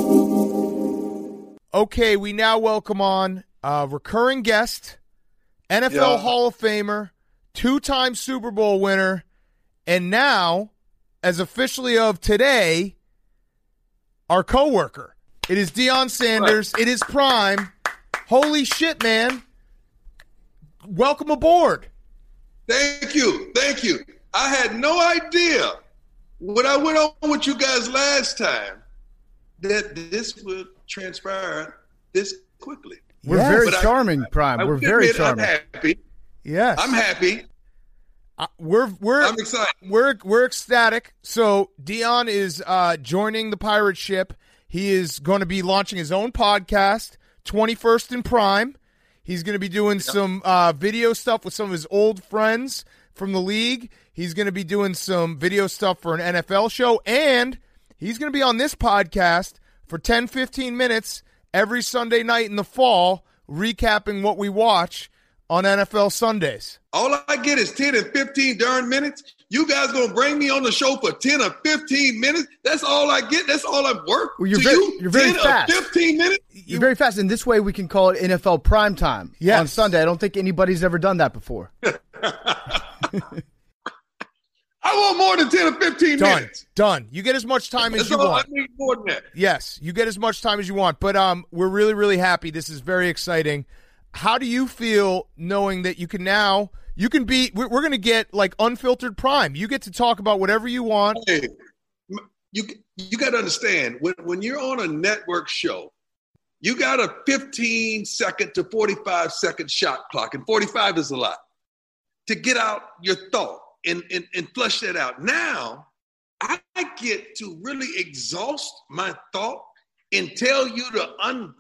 Okay, we now welcome on a recurring guest, NFL Hall of Famer, 2-time Super Bowl winner, and now, as officially of today, our coworker. It is Deion Sanders. It is Prime. Holy shit, man. Welcome aboard. Thank you. Thank you. I had no idea when I went on with you guys last time that this would transpire this quickly. We're Yes. very But charming, Prime. I We're would very admit charming. I'm happy. Yes. I'm happy. We're I'm excited. We're ecstatic. So Deion is joining the pirate ship. He is going to be launching his own podcast, 21st in Prime. He's going to be doing some video stuff with some of his old friends from the league. He's going to be doing some video stuff for an NFL show, and He's going to be on this podcast for 10, 15 minutes every Sunday night in the fall, recapping what we watch on NFL Sundays. All I get is 10 and 15 darn minutes. You guys going to bring me on the show for 10 or 15 minutes? That's all I get? That's all I'm worth? Well, you're you're very 10 fast. or 15 minutes? You're very fast, and this way we can call it NFL primetime on Sunday. I don't think anybody's ever done that before. I want more than 10 or 15 minutes. Done. You get as much time as you want. I need more than that. Yes, you get as much time as you want. But we're really, really happy. This is very exciting. How do you feel knowing that you can now – we're going to get like unfiltered prime. You get to talk about whatever you want. Hey, you got to understand, when you're on a network show, you got a 15-second to 45-second shot clock, and 45 is a lot, to get out your thought and flush that out. Now, I get to really exhaust my thought and tell you the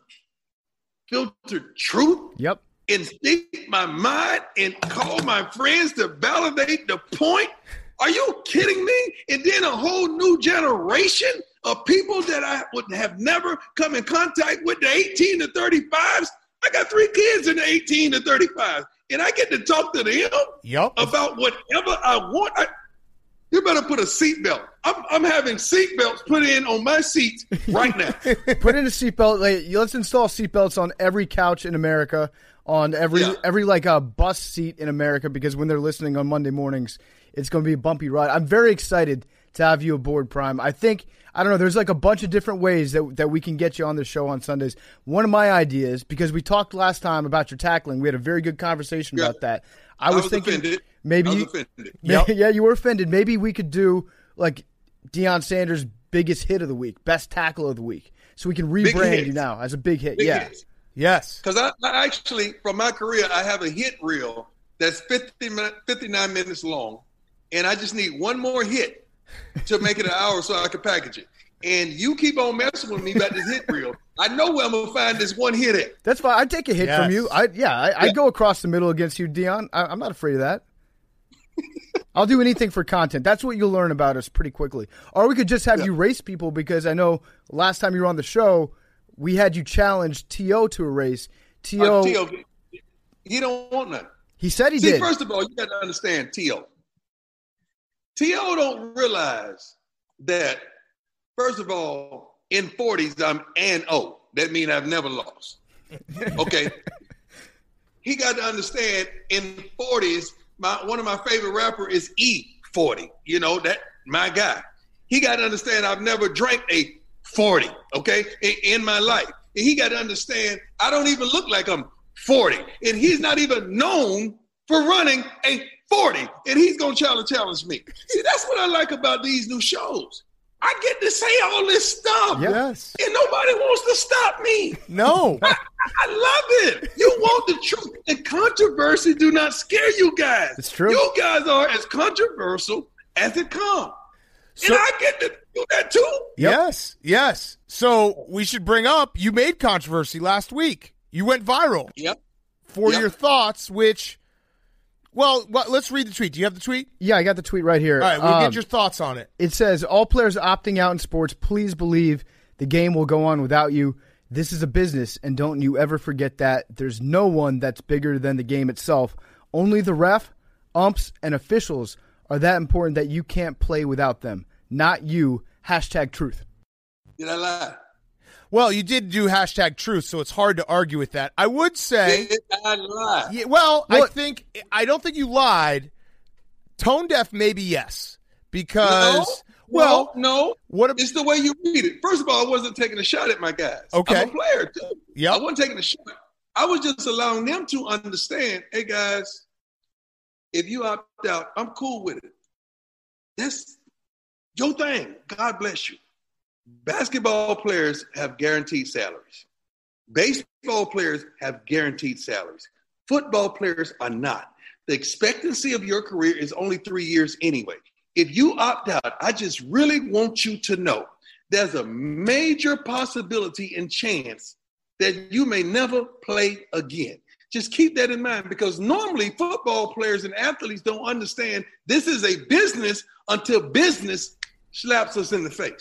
unfiltered truth. Yep. And speak my mind and call my friends to validate the point. Are you kidding me? And then a whole new generation of people that I would have never come in contact with, the 18 to 35s. I got 3 kids in the 18 to 35s, and I get to talk to them about whatever I want. You better put a seatbelt. I'm having seatbelts put in on my seats right now. Put in a seatbelt. Let's install seatbelts on every couch in America, on every bus seat in America, because when they're listening on Monday mornings, it's going to be a bumpy ride. I'm very excited to have you aboard, Prime. I don't know, there's like a bunch of different ways that we can get you on the show on Sundays. One of my ideas, because we talked last time about your tackling, we had a very good conversation about that. I was thinking offended. maybe I was offended. Yeah, you were offended. Maybe we could do like Deion Sanders' biggest hit of the week, best tackle of the week, so we can rebrand you now as a big hit. Big yeah. hits. Yes. Because I actually, from my career, I have a hit reel that's 59 minutes long, and I just need one more hit to make it an hour so I can package it. And you keep on messing with me about this hit reel. I know where I'm going to find this one hit at. That's fine. I'd take a hit from you. I'd go across the middle against you, Deion. I'm not afraid of that. I'll do anything for content. That's what you'll learn about us pretty quickly. Or we could just have you race people, because I know last time you were on the show, we had you challenge T.O. to a race. T.O. He don't want none. He said he did. First of all, you got to understand T.O. T.O. don't realize that, first of all, in 40s, I'm an O. That means I've never lost. Okay? He got to understand, in 40s, one of my favorite rapper is E40. You know, that my guy. He got to understand I've never drank a 40, okay, in my life. And he got to understand I don't even look like I'm 40. And he's not even known for running a 40. And he's going to challenge me. See, that's what I like about these new shows. I get to say all this stuff. Yes. And nobody wants to stop me. No. I love it. You want the truth. And controversy do not scare you guys. It's true. You guys are as controversial as it comes. So, and I get to do that too. Yes. So we should bring up, you made controversy last week. You went viral. For your thoughts, which, well, let's read the tweet. Do you have the tweet? Yeah, I got the tweet right here. All right, we'll get your thoughts on it. It says, all players opting out in sports, please believe the game will go on without you. This is a business, and don't you ever forget that. There's no one that's bigger than the game itself. Only the ref, umps, and officials are that important that you can't play without them. Not you. #truth. Did I lie? Well, you did do #truth, so it's hard to argue with that. I would say, did I lie? Yeah, I don't think you lied. Tone deaf, maybe yes, because no. What? It's the way you read it. First of all, I wasn't taking a shot at my guys. Okay, I'm a player too. Yeah, I wasn't taking a shot. I was just allowing them to understand. Hey guys, if you opt out, I'm cool with it. That's your thing. God bless you. Basketball players have guaranteed salaries. Baseball players have guaranteed salaries. Football players are not. The expectancy of your career is only 3 years anyway. If you opt out, I just really want you to know there's a major possibility and chance that you may never play again. Just keep that in mind, because normally football players and athletes don't understand this is a business until business slaps us in the face. Yeah.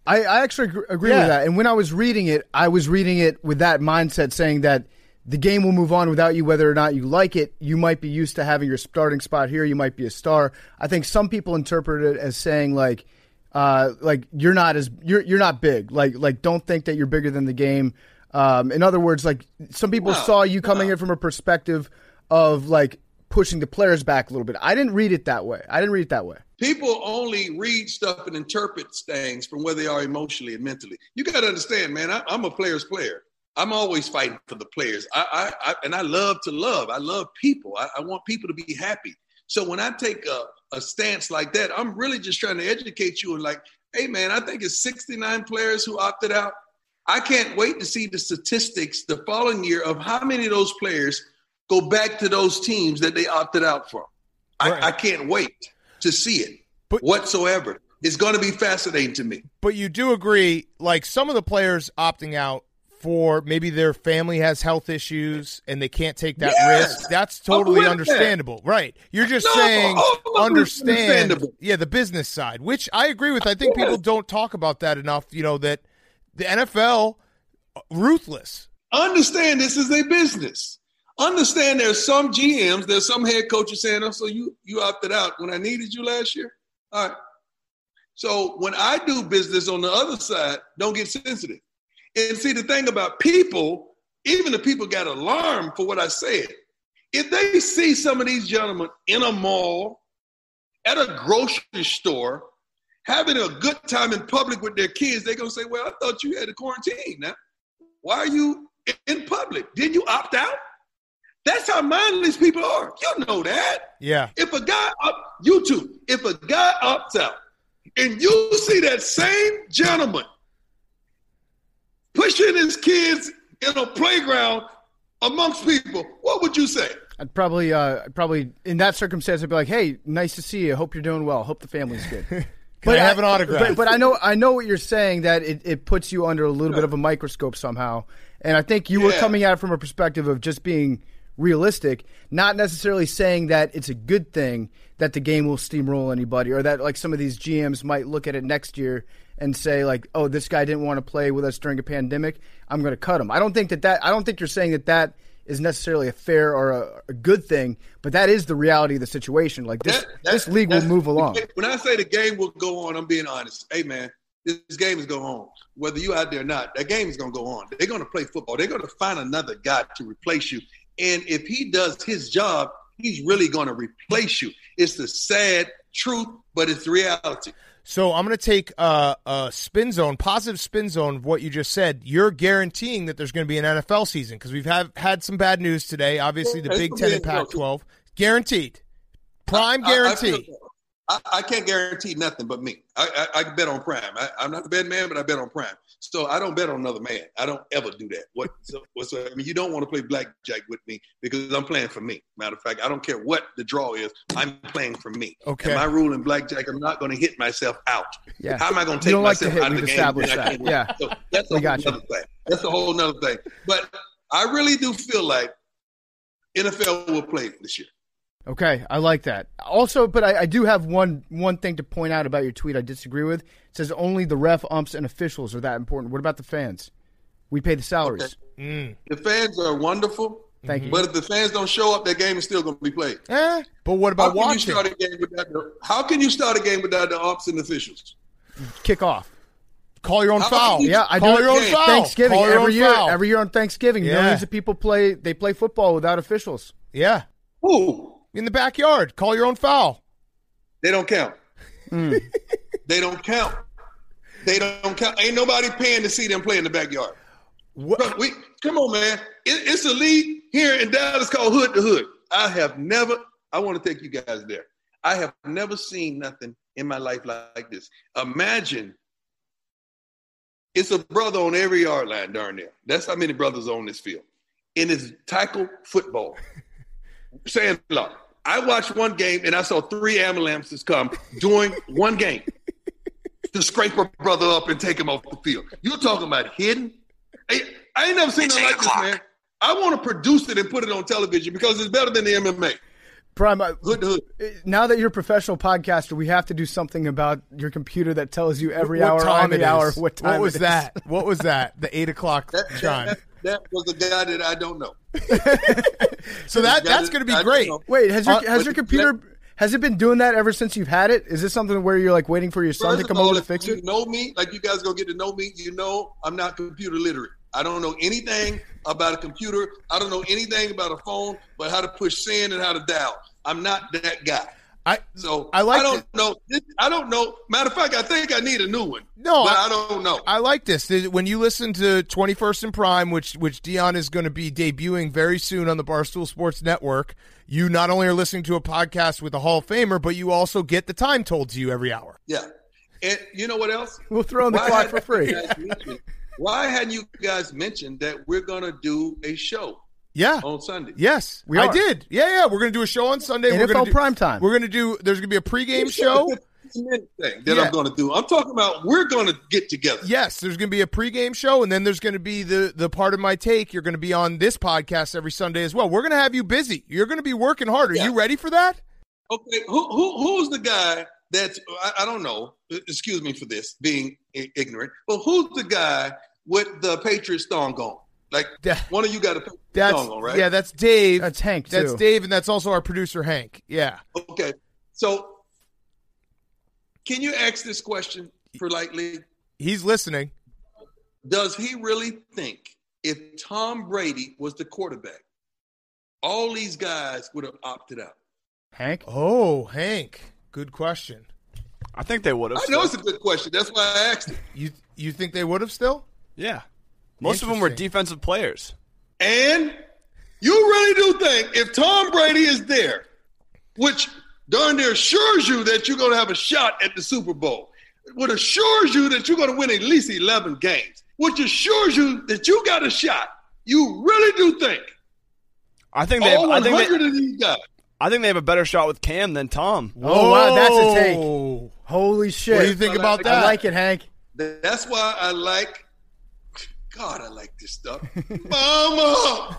I actually agree with that. And when I was reading it with that mindset, saying that the game will move on without you, whether or not you like it. You might be used to having your starting spot here. You might be a star. I think some people interpret it as saying like you're not big. Like don't think that you're bigger than the game. In other words, like some people saw you coming in from a perspective of like pushing the players back a little bit. I didn't read it that way. People only read stuff and interpret things from where they are emotionally and mentally. You got to understand, man, I'm a player's player. I'm always fighting for the players. And I love to love. I love people. I want people to be happy. So when I take a stance like that, I'm really just trying to educate you and like, hey, man, I think it's 69 players who opted out. I can't wait to see the statistics the following year of how many of those players go back to those teams that they opted out from. Right. I can't wait to see it whatsoever. It's going to be fascinating to me. But you do agree, like some of the players opting out for maybe their family has health issues and they can't take that risk. That's totally understandable. Right. You're just saying understand the business side, which I agree with. I think people don't talk about that enough, that the NFL, ruthless. Understand this is a business. Understand there's some GMs, there's some head coaches saying, so you opted out when I needed you last year? All right. So when I do business on the other side, don't get sensitive. And see, the thing about people, even the people got alarmed for what I said. If they see some of these gentlemen in a mall, at a grocery store, having a good time in public with their kids, they're going to say, well, I thought you had a quarantine now. Why are you in public? Did you opt out? That's how mindless people are. You know that. Yeah. If a guy opts out and you see that same gentleman pushing his kids in a playground amongst people, what would you say? I'd probably in that circumstance, I'd be like, hey, nice to see you. Hope you're doing well. Hope the family's good. But I have an autograph. But I know what you're saying, that it puts you under a little bit of a microscope somehow. And I think you were coming at it from a perspective of just being realistic, not necessarily saying that it's a good thing that the game will steamroll anybody, or that like some of these GMs might look at it next year and say like, oh, this guy didn't want to play with us during a pandemic, I'm going to cut him. I don't think you're saying that is necessarily a fair or a good thing, but that is the reality of the situation. Like this league will move along. When I say the game will go on, I'm being honest. Hey, man, this game is going on. Whether you out there or not, that game is going to go on. They're going to play football. They're going to find another guy to replace you. And if he does his job, he's really going to replace you. It's the sad truth, but it's the reality. So I'm going to take a positive spin zone of what you just said. You're guaranteeing that there's going to be an NFL season because we've had some bad news today. Obviously, the Big Ten and Pac-12. Guaranteed. Prime guarantee. I can't guarantee nothing but me. I bet on Prime. I'm not a betting man, but I bet on Prime. So I don't bet on another man. I don't ever do that. I mean, you don't want to play blackjack with me because I'm playing for me. Matter of fact, I don't care what the draw is. I'm playing for me. Okay. And my rule in blackjack, I'm not going to hit myself out. Yeah. How am I going to take myself out of the game? That. Yeah. So that's a whole other thing. That's a whole other thing. But I really do feel like NFL will play this year. Okay, I like that. Also, but I do have one thing to point out about your tweet I disagree with. It says only the ref, umps, and officials are that important. What about the fans? We pay the salaries. Okay. The fans are wonderful. Thank you. But if the fans don't show up, that game is still going to be played. But what about watching? How can you start a game without the umps and officials? Kick off. Call your own foul. I Call do your own foul. Thanksgiving Call your every own year. foul. Every year on Thanksgiving, millions of people play football without officials. Yeah. Who? In the backyard. Call your own foul. They don't count. They don't count. They don't count. Ain't nobody paying to see them play in the backyard. Bro, come on, man. It's a league here in Dallas called Hood to Hood. I want to take you guys there. I have never seen nothing in my life like this. Imagine it's a brother on every yard line darn near. That's how many brothers are on this field. And it's tackle football. Sandlot. I watched one game and I saw 3 ambulances come during one game to scrape a brother up and take him off the field. You're talking about hidden? I ain't never seen nothing like this, man. I want to produce it and put it on television because it's better than the MMA. Prime, Hood to hood. now that you're a professional podcaster, we have to do something about your computer that tells you every What hour time on the it hour is. what time What was it is. that? What was that? The 8 o'clock chime. That was a guy that I don't know. So that's going to be I great. don't know. Wait, has but your computer has it been doing that ever since you've had it? Is this something where you're like waiting for your son to First come of all, over to if fix you it? know me, like you guys gonna get to know me, you know I'm not computer literate. I don't know anything about a computer. I don't know anything about a phone, but how to push send and how to dial. I'm not that guy. I So I like I don't know. I don't know. Matter of fact, I think I need a new one. No, but I don't know. I like this. When you listen to 21st and Prime, which Dion is going to be debuting very soon on the Barstool Sports Network, you not only are listening to a podcast with a Hall of Famer, but you also get the time told to you every hour. Yeah. And you know what else? We'll throw in the Why clock for hadn't free. you guys mentioned- Why hadn't you guys mentioned that we're gonna do a show Yeah. on Sunday? Yes, We I are. did. Yeah. We're going to do a show on Sunday. We're NFL gonna do, primetime. We're going to do. There's going to be a pregame show. Thing that Yeah. I'm going to do. I'm talking about we're going to get together. Yes, there's going to be a pregame show, and then there's going to be the part of my take. You're going to be on this podcast every Sunday as well. We're going to have you busy. You're going to be working hard. Are Yeah. you ready for that? Okay, who's the guy that's I don't know. Excuse me for this being ignorant, but who's the guy with the Patriots thong on? Like That- one of you got a Patriots That's thong on, right? yeah. That's Dave. That's Hank, That's too. Dave, and that's also our producer Hank. Yeah. Okay, so can you ask this question for lightly? He's listening. Does he really think if Tom Brady was the quarterback, all these guys would have opted out? Hank? Oh, Hank. Good question. I think they would have. I know it's a good question. That's why I asked it. You think they would have still? Yeah. Most of them were Interesting. defensive players. And you really do think if Tom Brady is there, which darn near assures you that you're going to have a shot at the Super Bowl, what assures you that you're going to win at least 11 games, which assures you that you got a shot, you really do think I think they. all I think 100 they. of these guys. I think they have a better shot with Cam than Tom. Oh, wow, that's a take. Whoa. Holy shit. What do you think about that? I like it, Hank. That's why I like, God, I like this stuff. Mama,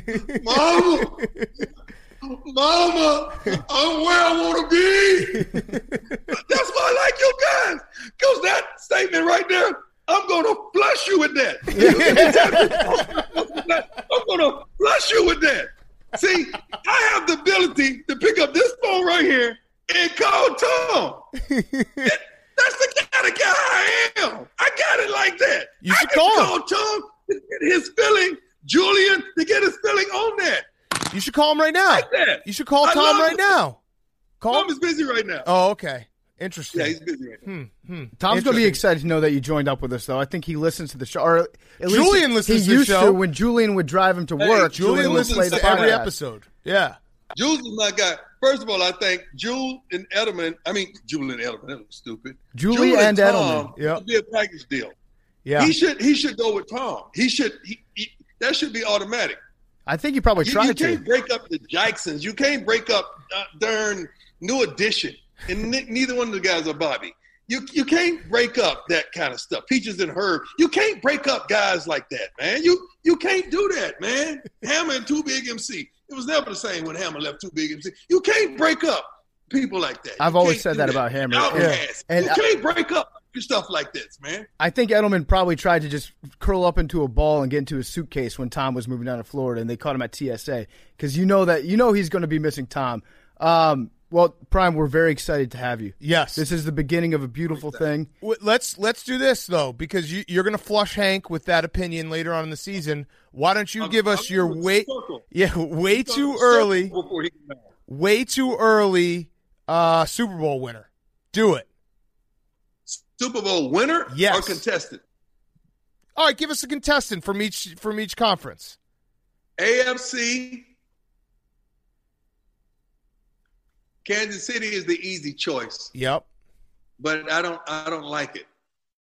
I'm where I want to be. That's why I like you guys. Because that statement right there, I'm going to flush you with that. I'm going to flush you with that. See, I have the ability to pick up this phone right here and call Tom. That's the kind of guy I am. I got it like that. You should I can call him. Tom to get his feeling, Julian, to get his feeling on that. You should call him right now. Like that. You should call I Tom love right it. now. Call Tom him. is busy right now. Oh, okay. Interesting. Yeah, he's busy right now. Tom's going to be Interesting. excited to know that you joined up with us, though. I think he listens to the show. Or at least Julian listens he to the used show. to when Julian would drive him to work. Julian would listens play the to every podcast. episode. Yeah. Jules is my guy. First of all, I think Jules and Edelman. I mean, Julian Edelman. That was stupid. Julie Jules and Tom Edelman. Yep. should be a package deal. Yeah. He should go with Tom. He should. That should be automatic. I think he probably You tried can't to. break up the Jacksons. You can't break up darn New Edition. And neither one of the guys are Bobby. You can't break up that kind of stuff. Peaches and Herb. You can't break up guys like that, man. You can't do that, man. Hammer and Too Big MC. It was never the same when Hammer left Too Big MC. You can't break up people like that. I've You always can't said do that about Hammer. Outcasts. And you can't break up stuff like this, man. I think Edelman probably tried to just curl up into a ball and get into a suitcase when Tom was moving down to Florida, and they caught him at TSA because you know he's going to be missing Tom. Well, Prime, we're very excited to have you. Yes. This is the beginning of a beautiful thing. Let's do this though, because you're going to flush Hank with that opinion later on in the season. Why don't you give us your way too early Before he can Super Bowl winner? Do it. Super Bowl winner Yes. or contestant? All right, give us a contestant from each conference. AFC. Kansas City is the easy choice, Yep. but I don't like it.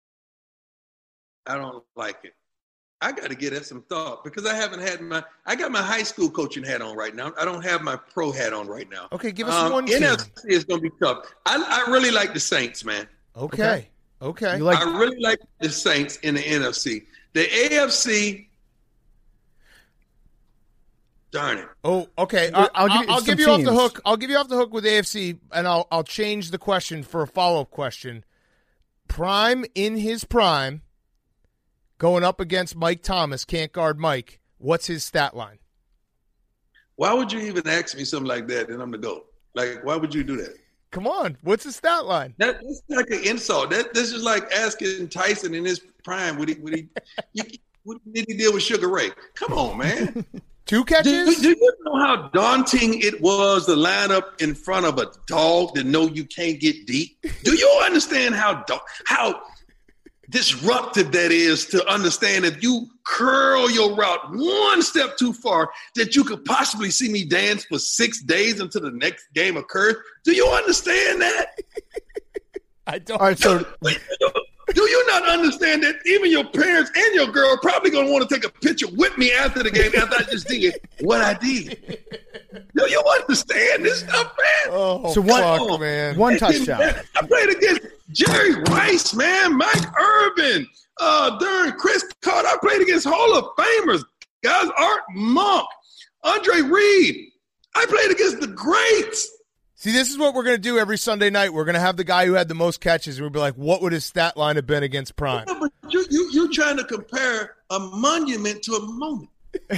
I don't like it. I got to get it some thought because I haven't had I got my high school coaching hat on right now. I don't have my pro hat on right now. Okay, give us one team. NFC is going to be tough. I really like the Saints, man. Okay. You like I really like the Saints in the NFC. The AFC, Darn it. Oh, okay. I'll give you off the teams. hook. I'll give you off the hook with AFC, and I'll change the question for a follow-up question. Prime in his prime, going up against Mike Thomas, can't guard Mike. What's his stat line? Why would you even ask me something like that and I'm the GOAT? Like, why would you do that? Come on, what's his stat line? That's like an insult. This is like asking Tyson in his prime what did he deal with Sugar Ray? Come on, man. 2 catches? Do you know how daunting it was to line up in front of a dog that know you can't get deep? Do you understand how disruptive that is to understand if you curl your route one step too far that you could possibly see me dance for 6 days until the next game occurs? Do you understand that? I don't. All right, so Do you not understand that even your parents and your girl are probably going to want to take a picture with me after the game after I just did what I did? Do you understand this stuff, man? Oh, So fuck, man. one touchdown. I played against Jerry Rice, man, Mike Irvin, during Chris Carter. I played against Hall of Famers, guys, Art Monk, Andre Reed. I played against the greats. See, this is what we're going to do every Sunday night. We're going to have the guy who had the most catches, and we'll be like, what would his stat line have been against Prime? Yeah, but you're trying to compare a monument to a moment.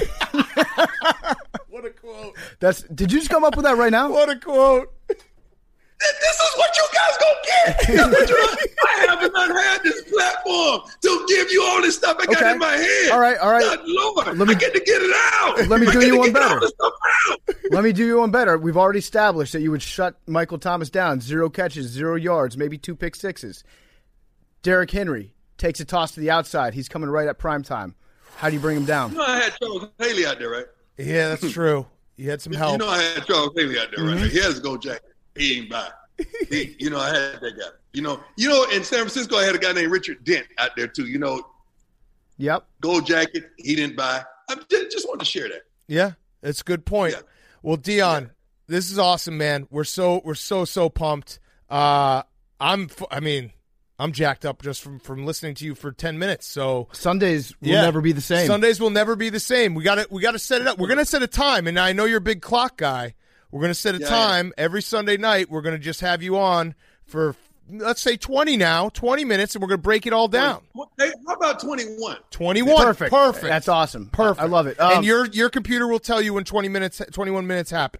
What a quote. Did you just come up with that right now? What a quote. This is what you guys gonna get. I have not had this platform to give you all this stuff I got Okay. in my head. All right. God, Lord, I get to get it out. Let me do you one Get all better. this stuff out. Let me do you one better. We've already established that you would shut Michael Thomas down. 0 catches, 0 yards, maybe 2 pick sixes. Derrick Henry takes a toss to the outside. He's coming right at prime time. How do you bring him down? You know I had Charles Haley out there, right? Yeah, that's true. You had some help. You know I had Charles Haley out there, right? He has a gold jacket. He ain't by. I had that guy. You know, in San Francisco, I had a guy named Richard Dent out there too. Yep. Gold jacket. He didn't buy. I just wanted to share that. Yeah, that's a good point. Yeah. Well, Dion, this is awesome, man. We're so pumped. I'm jacked up just from listening to you for 10 minutes. So Sundays will never be the same. Sundays will never be the same. We got to set it up. We're gonna set a time, and I know you're a big clock guy. We're gonna set a time every Sunday night. We're gonna just have you on for, let's say 20 minutes, and we're gonna break it all down. Hey, how about 21? 21. Perfect. That's awesome. Perfect. I love it. And your computer will tell you when 21 minutes happen.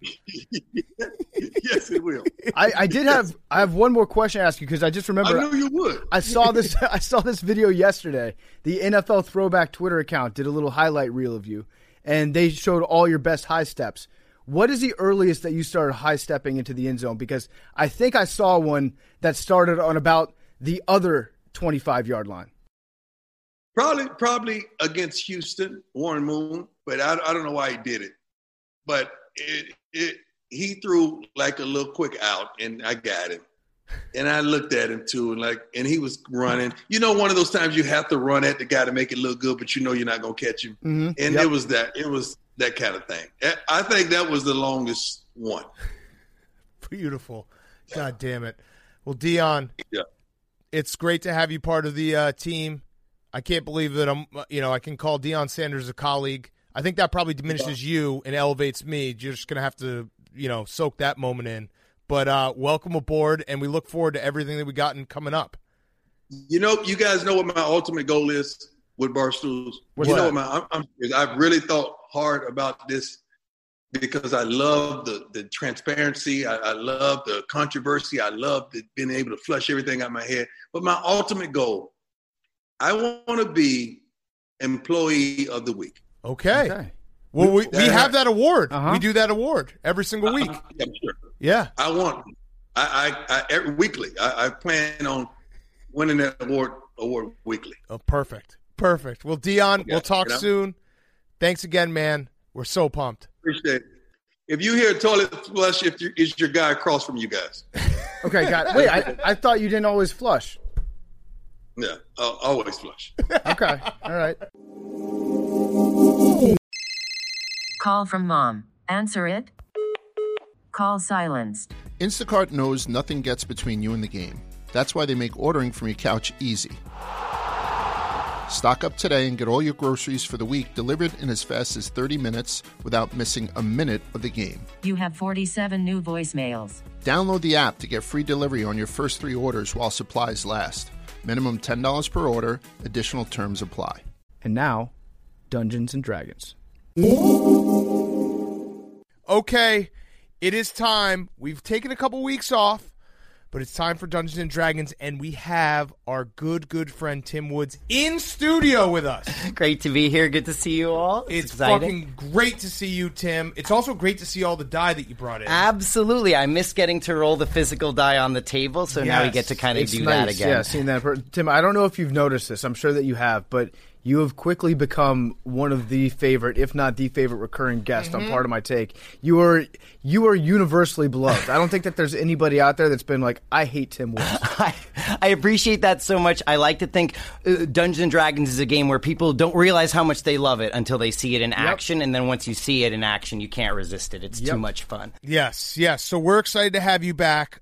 Yes, it will. I have one more question to ask you because I just remember I knew you would. I saw this video yesterday. The NFL Throwback Twitter account did a little highlight reel of you, and they showed all your best high steps. What is the earliest that you started high stepping into the end zone? Because I think I saw one that started on about the other 25-yard line. Probably against Houston, Warren Moon, but I don't know why he did it. But he threw like a little quick out, and I got him. And I looked at him too, and he was running. One of those times you have to run at the guy to make it look good, but you're not going to catch him. Mm-hmm. And it was that kind of thing. I think that was the longest one. Beautiful. God damn it. Well, Dion, it's great to have you part of the team. I can't believe that I can call Deion Sanders a colleague. I think that probably diminishes you and elevates me. You're just going to have to, soak that moment in. But welcome aboard, and we look forward to everything that we got coming up. You guys know what my ultimate goal is with Barstools. I've really thought hard about this because I love the transparency. I love the controversy. I love being able to flush everything out of my head. But my ultimate goal, I want to be Employee of the Week. Okay. Well, we have that award. Uh-huh. We do that award every single week. Yeah, sure. Yeah. I want. Every weekly. I plan on winning that award weekly. Oh, perfect. Well, Dion, we'll talk soon. Thanks again, man. We're so pumped. Appreciate it. If you hear a toilet flush, it's your guy across from you guys. Okay, got it. Wait, I thought you didn't always flush. Yeah, I'll always flush. Okay, all right. Call from mom. Answer it. Call silenced. Instacart knows nothing gets between you and the game. That's why they make ordering from your couch easy. Stock up today and get all your groceries for the week delivered in as fast as 30 minutes without missing a minute of the game. You have 47 new voicemails. Download the app to get free delivery on your first 3 orders while supplies last. Minimum $10 per order. Additional terms apply. And now, Dungeons and Dragons. Okay, it is time. We've taken a couple weeks off, but it's time for Dungeons and Dragons, and we have our good friend Tim Woods in studio with us. Great to be here. Good to see you all. It's exciting. fucking great to see you, Tim. It's also great to see all the die that you brought in. Absolutely. I miss getting to roll the physical die on the table, so now we get to kind of do that again. Yeah, seeing that. Tim, I don't know if you've noticed this. I'm sure that you have, but you have quickly become one of the favorite, if not the favorite, recurring guest on Part of My Take. You are universally beloved. I don't think that there's anybody out there that's been like, I hate Tim Woods. I appreciate that so much. I like to think Dungeons & Dragons is a game where people don't realize how much they love it until they see it in action, and then once you see it in action, you can't resist it. It's too much fun. Yes. So we're excited to have you back.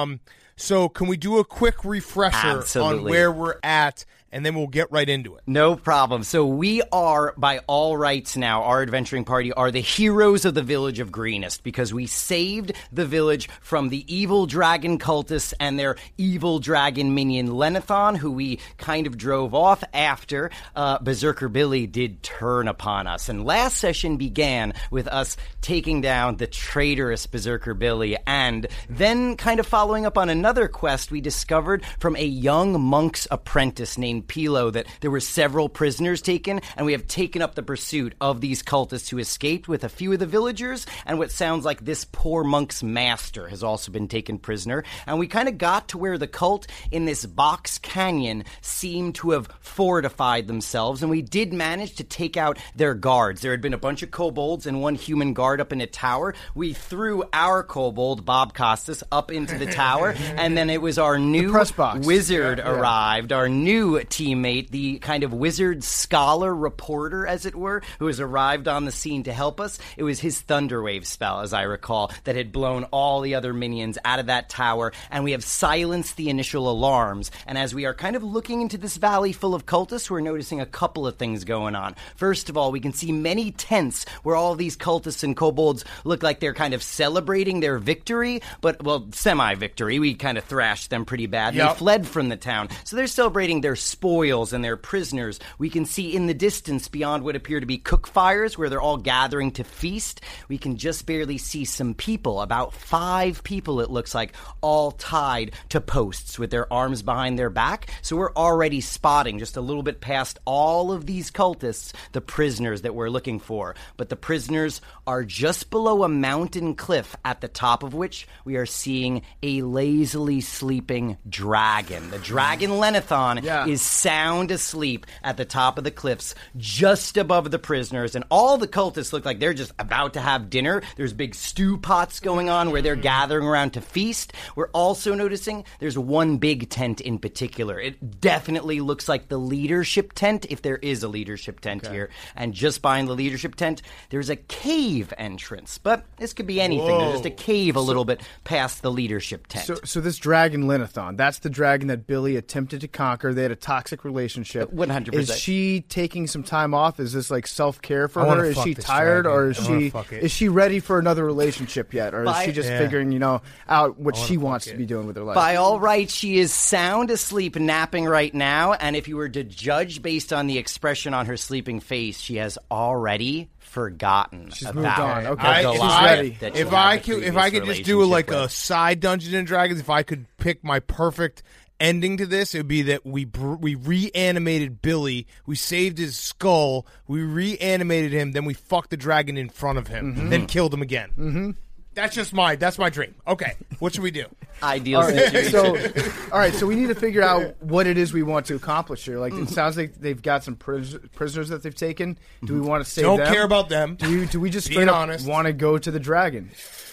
So can we do a quick refresher on where we're at, and then we'll get right into it. No problem. So we are, by all rights now, our adventuring party are the heroes of the village of Greenest, because we saved the village from the evil dragon cultists and their evil dragon minion Lenithon, who we kind of drove off after Berserker Billy did turn upon us. And last session began with us taking down the traitorous Berserker Billy, and then kind of following up on another quest we discovered from a young monk's apprentice named Pilo that there were several prisoners taken, and we have taken up the pursuit of these cultists who escaped with a few of the villagers, and what sounds like this poor monk's master has also been taken prisoner. And we kind of got to where the cult in this box canyon seemed to have fortified themselves, and we did manage to take out their guards. There had been a bunch of kobolds and one human guard up in a tower. We threw our kobold, Bob Costas, up into the tower, and then it was our new wizard arrived, our new teammate, the kind of wizard scholar reporter, as it were, who has arrived on the scene to help us. It was his Thunderwave spell, as I recall, that had blown all the other minions out of that tower, and we have silenced the initial alarms. And as we are kind of looking into this valley full of cultists, we're noticing a couple of things going on. First of all, we can see many tents where all these cultists and kobolds look like they're kind of celebrating their victory, but, well, semi-victory. We kind of thrashed them pretty bad. They fled from the town, so they're celebrating their spoils and their prisoners. We can see in the distance, beyond what appear to be cook fires, where they're all gathering to feast, we can just barely see some people, about 5 people it looks like, all tied to posts with their arms behind their back. So we're already spotting, just a little bit past all of these cultists, the prisoners that we're looking for. But the prisoners are just below a mountain cliff, at the top of which we are seeing a lazily sleeping dragon. The dragon Lenithon is sound asleep at the top of the cliffs, just above the prisoners, and all the cultists look like they're just about to have dinner. There's big stew pots going on where they're gathering around to feast. We're also noticing there's one big tent in particular. It definitely looks like the leadership tent, if there is a leadership tent here. And just behind the leadership tent, there's a cave entrance. But this could be anything. There's just a cave a little bit past the leadership tent. So this dragon Lenithon, that's the dragon that Billy attempted to conquer. They had a toxic relationship. 100%. Is she taking some time off? Is this like self-care for her? Is she tired, or is she ready for another relationship yet? Or is she just figuring, out what she wants to be doing with her life? By all rights, she is sound asleep, napping right now, and if you were to judge based on the expression on her sleeping face, she has already forgotten. She's moved on. Okay, If I could just do like a side Dungeons and Dragons, if I could pick my perfect ending to this, it would be that we reanimated Billy, we saved his skull, we reanimated him, then we fucked the dragon in front of him, then killed him again. That's my dream. Okay, what should we do? Ideal situation. All right, so we need to figure out what it is we want to accomplish here. Like, it sounds like they've got some prisoners that they've taken. Do we want to save them? Don't care about them. Do we just straight up want to go to the dragon?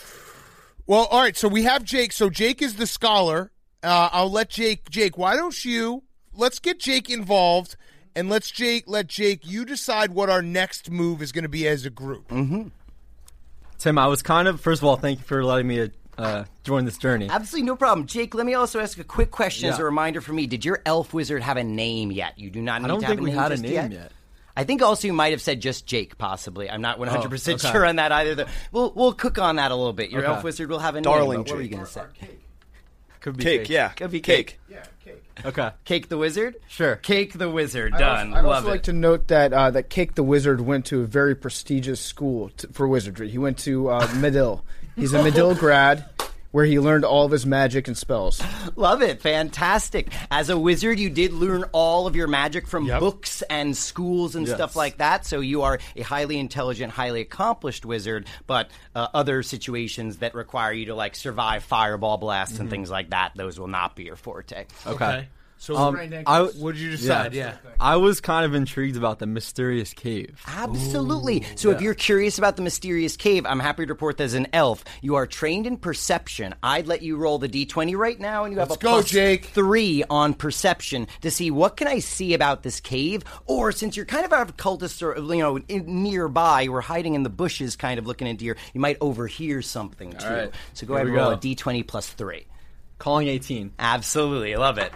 Well, all right, so we have Jake. So Jake is the scholar. I'll let Jake, why don't let's get Jake involved, and let Jake, you decide what our next move is going to be as a group. Tim, I was first of all, thank you for letting me join this journey. Absolutely no problem. Jake, let me also ask a quick question as Yeah. a reminder for me. Did your elf wizard have a name yet? You do not need I don't to have think a we name had a just name yet. I think also you might have said just Jake, possibly. I'm not 100% okay. sure on that either. We'll cook on that a little bit. Your Okay. elf wizard will have a Darling name. But what were you Jake. going to say? Could be Cake, yeah. Could be Cake. Okay. Cake the wizard? Sure. Cake the wizard. Done. I'd Love also it. like to note that that Cake the Wizard went to a very prestigious school for wizardry. He went to Medill. He's a Medill grad, where he learned all of his magic and spells. Love it. Fantastic. As a wizard, you did learn all of your magic from books and schools and stuff like that. So you are a highly intelligent, highly accomplished wizard, but other situations that require you to like survive fireball blasts and things like that, those will not be your forte. Okay. So what did you decide? Yeah. I was kind of intrigued about the mysterious cave. Absolutely. So if you're curious about the mysterious cave, I'm happy to report that as an elf, you are trained in perception. I'd let you roll the D20 right now, and you have Let's a go, plus Jake. 3 on perception to see what can I see about this cave. Or since you're kind of out of cultists or nearby, we're hiding in the bushes, kind of looking into you might overhear something too. right. So go Here ahead and we roll go. a D20 plus 3. Calling 18. Absolutely, love it.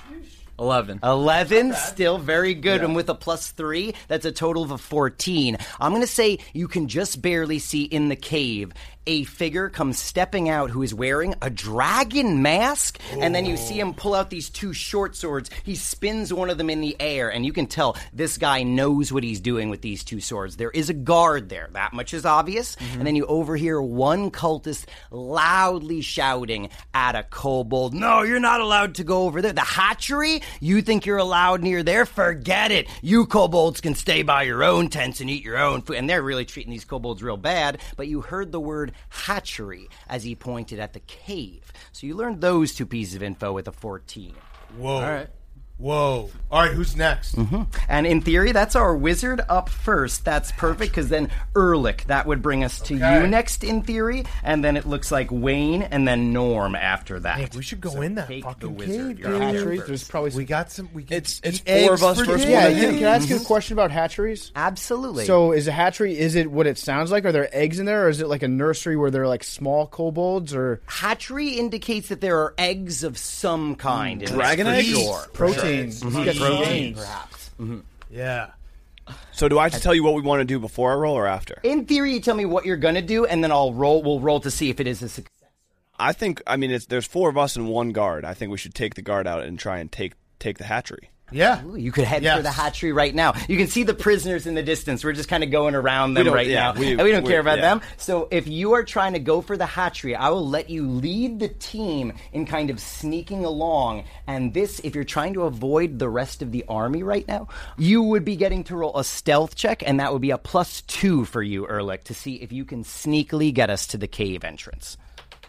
11. 11, still very good. And with a plus 3, that's a total of a 14. I'm going to say you can just barely see in the cave a figure comes stepping out who is wearing a dragon mask, and then you see him pull out these 2 short swords. He spins one of them in the air, and you can tell this guy knows what he's doing with these 2 swords. There is a guard there. That much is obvious. And then you overhear one cultist loudly shouting at a kobold, "No, you're not allowed to go over there. The hatchery? You think you're allowed near there? Forget it. You kobolds can stay by your own tents and eat your own food." And they're really treating these kobolds real bad, but you heard the word hatchery as he pointed at the cave. So you learned those 2 pieces of info with a 14. Whoa. All right. Whoa. All right, who's next? And in theory, that's our wizard up first. That's perfect, because then Ehrlich, that would bring us to you next in theory, and then it looks like Wayne, and then Norm after that. Hey, we should go in that Take the fucking wizard. cave, You're dude. up Hatchery, first. there's probably some... We got some. We can It's eat 4 eggs of us for versus dinner. one. Can I ask you a question about hatcheries? Absolutely. So is a hatchery, is it what it sounds like? Are there eggs in there, or is it like a nursery where they're like small kobolds, or... hatchery indicates that there are eggs of some kind. in Dragon this, eggs? for sure. Proteins. You get proteins. Perhaps. Yeah. So do I have to tell you what we want to do before I roll or after? In theory, you tell me what you're going to do, and then We'll roll to see if it is a success. I think, there's 4 of us and 1 guard. I think we should take the guard out and try and take the hatchery. Yeah. Ooh, you could head Yes. for the hatchery right now. You can see the prisoners in the distance. We're just kind of going around them right now. we don't care about yeah. them. So if you are trying to go for the hatchery, I will let you lead the team in kind of sneaking along. And this, if you're trying to avoid the rest of the army right now, you would be getting to roll a stealth check, and that would be a plus 2 for you, Ehrlich, to see if you can sneakily get us to the cave entrance.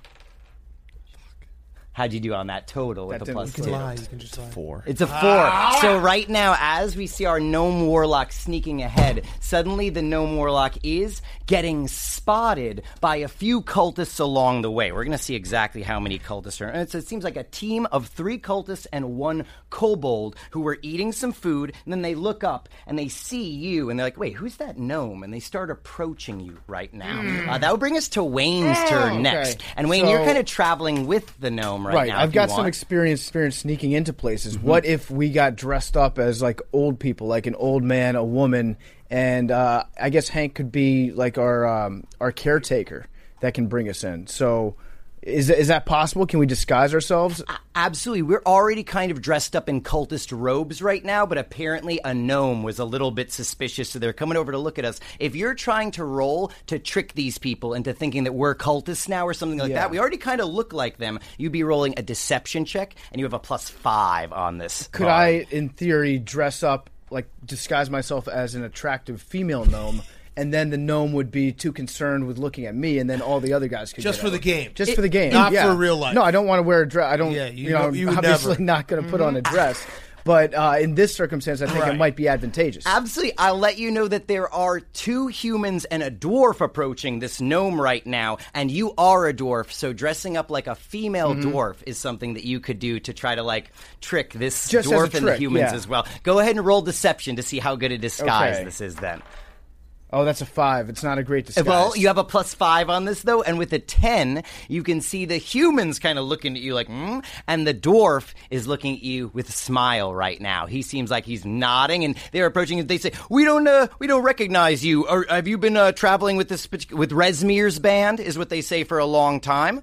How'd you do on that total with That a plus didn't- 2? Lie. You can just lie. 4. It's a 4. So right now, as we see our gnome warlock sneaking ahead, suddenly the gnome warlock is getting spotted by a few cultists along the way. We're going to see exactly how many cultists are. And it seems like a team of 3 cultists and 1 kobold who were eating some food, and then they look up and they see you, and they're like, "Wait, who's that gnome?" And they start approaching you right now. That would bring us to Wayne's turn next. And Wayne, you're So- kind of traveling with the gnome right now. I've if you got some want. experience sneaking into places. What if we got dressed up as like old people, like an old man, a woman, and I guess Hank could be like our caretaker that can bring us in. So is that possible? Can we disguise ourselves? Absolutely. We're already kind of dressed up in cultist robes right now, but apparently a gnome was a little bit suspicious, so they're coming over to look at us. If you're trying to roll to trick these people into thinking that we're cultists now or something like that, we already kind of look like them. You'd be rolling a deception check, and you have a plus 5 on this. Could I, in theory, dress up, like disguise myself as an attractive female gnome? And then the gnome would be too concerned with looking at me, and then all the other guys could Just get for out. the game. Just for the game, Not yeah. for real life. No, I don't want to wear a dress. I don't. Yeah, you know, you would obviously never. not going to put on a dress. But in this circumstance, I think it might be advantageous. Absolutely. I'll let you know that there are 2 humans and a dwarf approaching this gnome right now, and you are a dwarf, so dressing up like a female dwarf is something that you could do to try to, like, trick this Just as a dwarf and the trick, humans yeah. as well. Go ahead and roll deception to see how good a disguise Okay. this is then. Oh, that's a 5. It's not a great disguise. Well, you have a +5 on this, though, and with a 10, you can see the humans kind of looking at you like, and the dwarf is looking at you with a smile right now. He seems like he's nodding, and they're approaching, and they say, we don't recognize you. Or have you been traveling with with Rezmir's band, is what they say for a long time?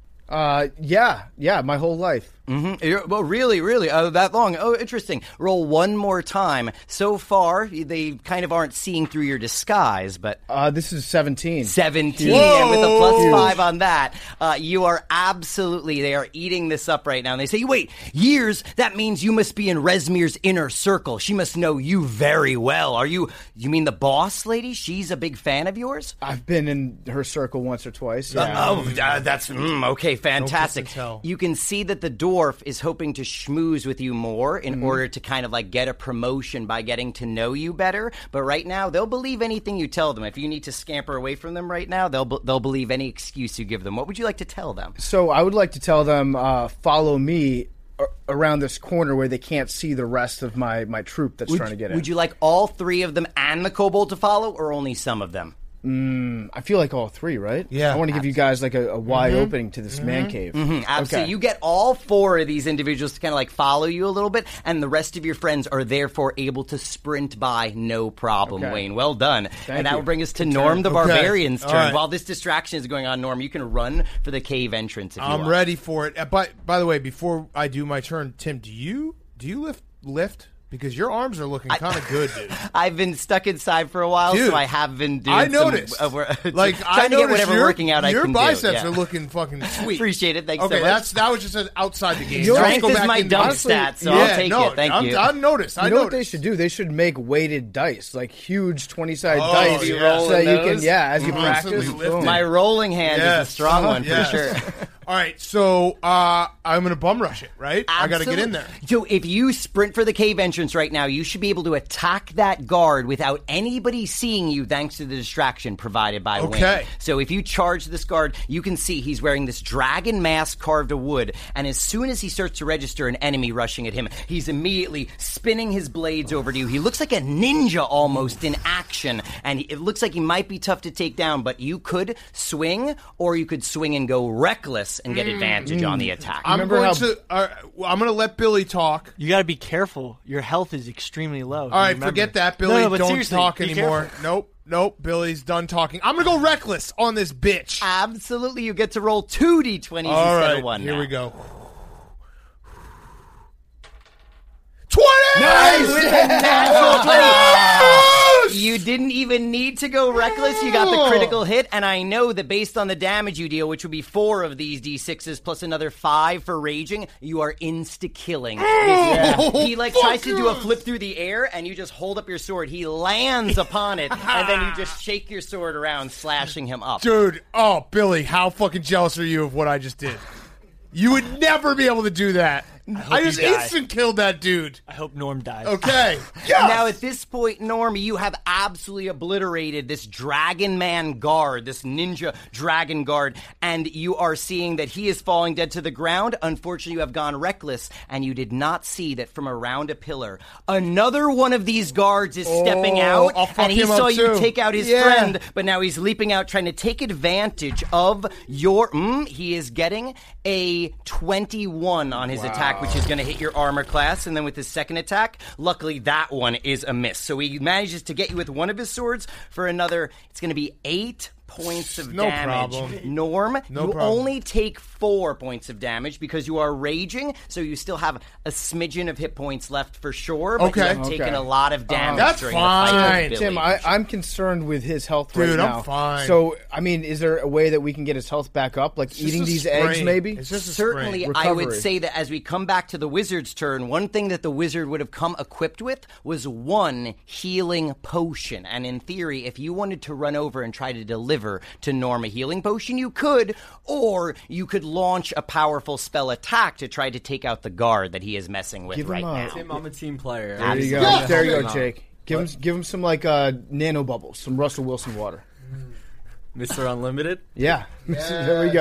Yeah, my whole life. Mm-hmm. Well, really, that long. Oh, interesting. Roll one more time. So far, they kind of aren't seeing through your disguise, but... this is 17. 17, Whoa! And with a +5 on that, you are absolutely... They are eating this up right now, and they say, wait, years? That means you must be in Rezmir's inner circle. She must know you very well. You mean the boss lady? She's a big fan of yours? I've been in her circle once or twice. Yeah. That's... okay, fantastic. You can see that the dwarf is hoping to schmooze with you more in order to kind of like get a promotion by getting to know you better. But right now, they'll believe anything you tell them. If you need to scamper away from them right now, they'll believe any excuse you give them. What would you like to tell them? So I would like to tell them, follow me around this corner where they can't see the rest of my troop that's trying to get in. Would you like all 3 of them and the kobold to follow, or only some of them? I feel like all 3, right? Yeah. I want to give you guys like a wide opening to this man cave. Absolutely. Okay. You get all 4 of these individuals to kind of like follow you a little bit, and the rest of your friends are therefore able to sprint by no problem, Okay. Wayne. Well done. And that you. will bring us to Norm the Barbarian's All turn. right. While this distraction is going on, Norm, you can run for the cave entrance if you want. I'm ready for it. By the way, before I do my turn, Tim, do you lift? Because your arms are looking kind of good, dude. I've been stuck inside for a while, Dude, so I have been doing I noticed. trying I to get whatever working out I can do. Your biceps Yeah. are looking fucking sweet. Appreciate it. Thanks okay, so much. that was just outside the game. Strength Let's go is back my into dump this. stat, so I'll take it. Thank you. I noticed. You know what they should do? They should make weighted dice, like huge 20-sided dice, yeah. so that you can, those? as you Constantly practice. lifting. boom. My rolling hand is a strong one Yes. for sure. All right, so I'm going to bum rush it, right? I got to get in there. So if you sprint for the cave entrance right now, you should be able to attack that guard without anybody seeing you thanks to the distraction provided by Wayne. Okay. So if you charge this guard, you can see he's wearing this dragon mask carved of wood, and as soon as he starts to register an enemy rushing at him, he's immediately spinning his blades over to you. He looks like a ninja almost in action, and it looks like he might be tough to take down, but you could swing, or you could swing and go reckless and get advantage on the attack. I'm going to let Billy talk. You got to be careful. Your health is extremely low. All right, forget that, Billy. No, but Don't seriously, talk be anymore. careful. Nope. Billy's done talking. I'm going to go reckless on this bitch. Absolutely, you get to roll 2 d20s All instead right, of 1 here now. we go. 20! Nice! With a natural 20. Yes! You didn't even need to go reckless. You got the critical hit, and I know that based on the damage you deal, which would be 4 of these d6s plus another 5 for raging, you are insta-killing. He tries to do a flip through the air, and you just hold up your sword. He lands upon it, and then you just shake your sword around, slashing him up. Dude, Billy, how fucking jealous are you of what I just did? You would never be able to do that. I just instant killed that dude. I hope Norm dies. Okay. Yes! Now, at this point, Norm, you have absolutely obliterated this Dragon Man guard, this ninja dragon guard, and you are seeing that he is falling dead to the ground. Unfortunately, you have gone reckless, and you did not see that from around a pillar, another one of these guards is stepping out, I'll fuck and he him up saw you too. take out his friend, but now he's leaping out, trying to take advantage of your... he is getting a 21 on his attack, which is going to hit your armor class, and then with his second attack, luckily that one is a miss. So he manages to get you with one of his swords for another, it's going to be 8 points of damage. Problem. Norm, you problem. only take 4 points of damage because you are raging, so you still have a smidgen of hit points left for sure, but you have taken a lot of damage That's during fine. the fight with Billy. Tim, I'm concerned with his health Dude, right now. I'm fine. So, I mean, is there a way that we can get his health back up? Like eating just a these eggs, sprain. maybe? It's just a Certainly, sprain. I would Recovery. say that as we come back to the wizard's turn, one thing that the wizard would have come equipped with was 1 healing potion. And in theory, if you wanted to run over and try to deliver to Norm a healing potion, you could, or you could launch a powerful spell attack to try to take out the guard that he is messing with Give him right a- now. Tim, I'm a team player. There you go. Yes! There you go, Jake. Give him some nano bubbles, some Russell Wilson water. Mr. Unlimited. Yeah. There we go.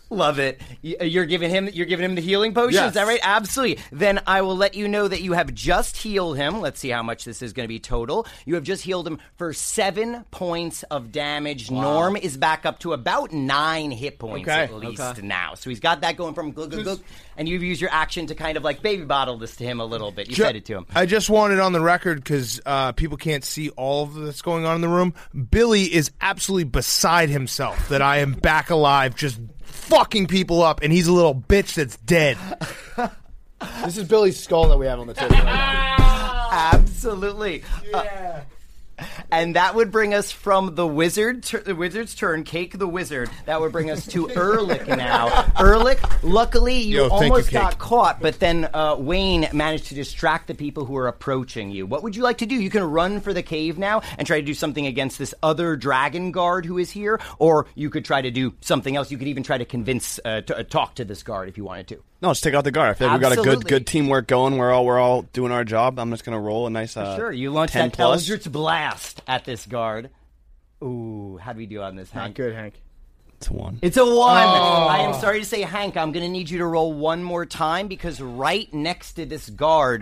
Love it. You're giving him the healing potion? Yes. Is that right? Absolutely. Then I will let you know that you have just healed him. Let's see how much this is going to be total. You have just healed him for 7 points of damage. Wow. Norm is back up to about 9 hit points at least Okay. now. So he's got that going from glug, glug, glug. And you've used your action to kind of like baby bottle this to him a little bit. You fed it to him. I just want it on the record because people can't see all of that's going on in the room. Billy is absolutely beside himself that I am back alive, just fucking people up, and he's a little bitch that's dead. This is Billy's skull that we have on the table right now. Absolutely. Yeah. And that would bring us from the wizard's turn, Cake the Wizard. That would bring us to Ehrlich now. Ehrlich, luckily you almost got caught, but then Wayne managed to distract the people who are approaching you. What would you like to do? You can run for the cave now and try to do something against this other dragon guard who is here, or you could try to do something else. You could even try to convince, talk to this guard if you wanted to. No, let's take out the guard. I feel like we got a good teamwork going. We're all doing our job. I'm just gonna roll a nice sure. You launch 10 that plus. Eldritch Blast at this guard. Ooh, how do we do on this, Hank? Not good, Hank. It's a 1. It's a 1. Oh. I am sorry to say, Hank, I'm going to need you to roll one more time because right next to this guard,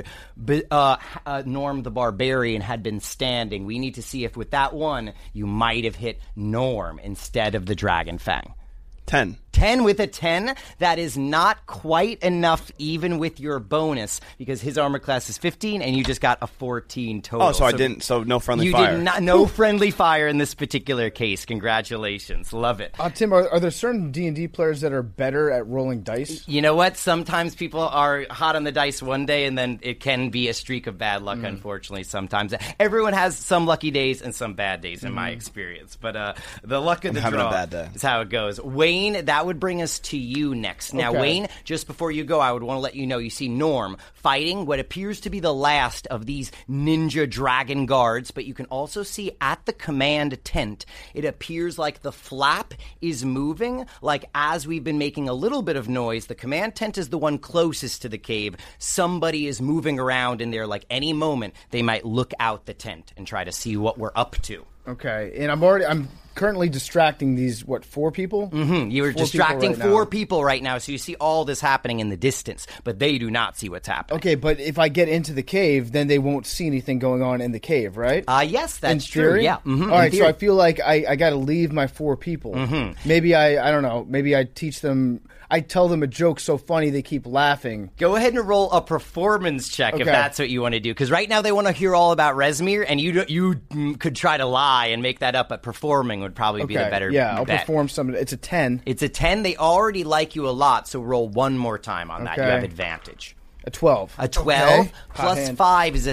Norm the Barbarian had been standing. We need to see if with that 1, you might have hit Norm instead of the Dragon Fang. 10. 10 with a 10, that is not quite enough even with your bonus because his armor class is 15 and you just got a 14 total. Oh, so no friendly you fire. You did not, no friendly fire in this particular case. Congratulations. Love it. Tim, are there certain D&D players that are better at rolling dice? You know what? Sometimes people are hot on the dice one day and then it can be a streak of bad luck, unfortunately, sometimes. Everyone has some lucky days and some bad days in my experience. But the luck of the draw a bad day. is how it goes. Wayne, that would bring us to you next. Now, Okay. Wayne, just before you go, I would want to let you know, you see Norm fighting what appears to be the last of these ninja dragon guards, but you can also see at the command tent, it appears like the flap is moving, like as we've been making a little bit of noise, the command tent is the one closest to the cave. Somebody is moving around in there, like any moment they might look out the tent and try to see what we're up to. Okay, and I'm currently distracting these, 4 people? Mm-hmm. You were 4 distracting people right 4 now. people right now, so you see all this happening in the distance, but they do not see what's happening. Okay, but if I get into the cave, then they won't see anything going on in the cave, right? Yes, that's in true. theory? Yeah. Mm-hmm. All right, so I feel like I got to leave my 4 people. Mm-hmm. Maybe I don't know. Maybe I teach them. I tell them a joke so funny they keep laughing. Go ahead and roll a performance check if Okay. that's what you want to do, because right now they want to hear all about Rezmir, and you could try to lie and make that up, but performing would probably be the better Yeah, I'll bet. perform some. It's a 10. It's a 10. They already like you a lot, so roll one more time on that. You Okay. have advantage. A 12. A 12 Okay. plus Hot hand. 5 is a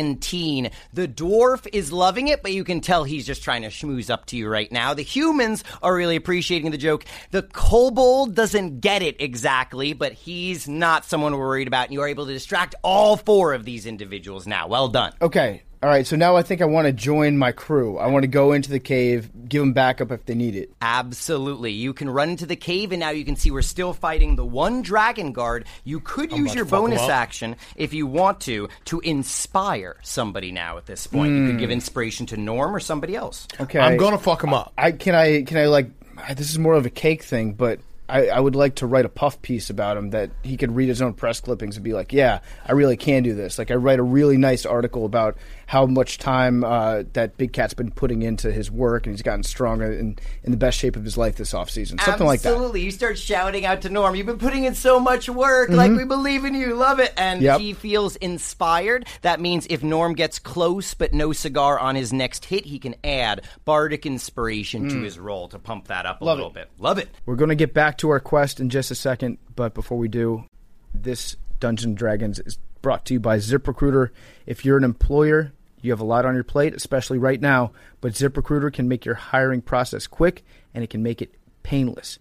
17. The dwarf is loving it, but you can tell he's just trying to schmooze up to you right now. The humans are really appreciating the joke. The kobold doesn't get it exactly, but he's not someone we're worried about. And you are able to distract all 4 of these individuals now. Well done. Okay. All right, so now I think I want to join my crew. I want to go into the cave, give them backup if they need it. Absolutely. You can run into the cave, and now you can see we're still fighting the one dragon guard. You could use your bonus action, if you want to inspire somebody now at this point. You could give inspiration to Norm or somebody else. Okay. I'm gonna fuck him up. Can I like, this is more of a cake thing, but I would like to write a puff piece about him that he could read his own press clippings and be like, yeah, I really can do this. Like, I write a really nice article about how much time that Big Cat's been putting into his work, and he's gotten stronger and in the best shape of his life this offseason. Something like that. Absolutely. You start shouting out to Norm, you've been putting in so much work, like we believe in you, love it. And he feels inspired. That means if Norm gets close but no cigar on his next hit, he can add Bardic Inspiration to his roll to pump that up a little bit. Love it. We're going to get back to our quest in just a second, but before we do, this Dungeons & Dragons is brought to you by ZipRecruiter. If you're an employer, you have a lot on your plate, especially right now, but ZipRecruiter can make your hiring process quick, and it can make it painless.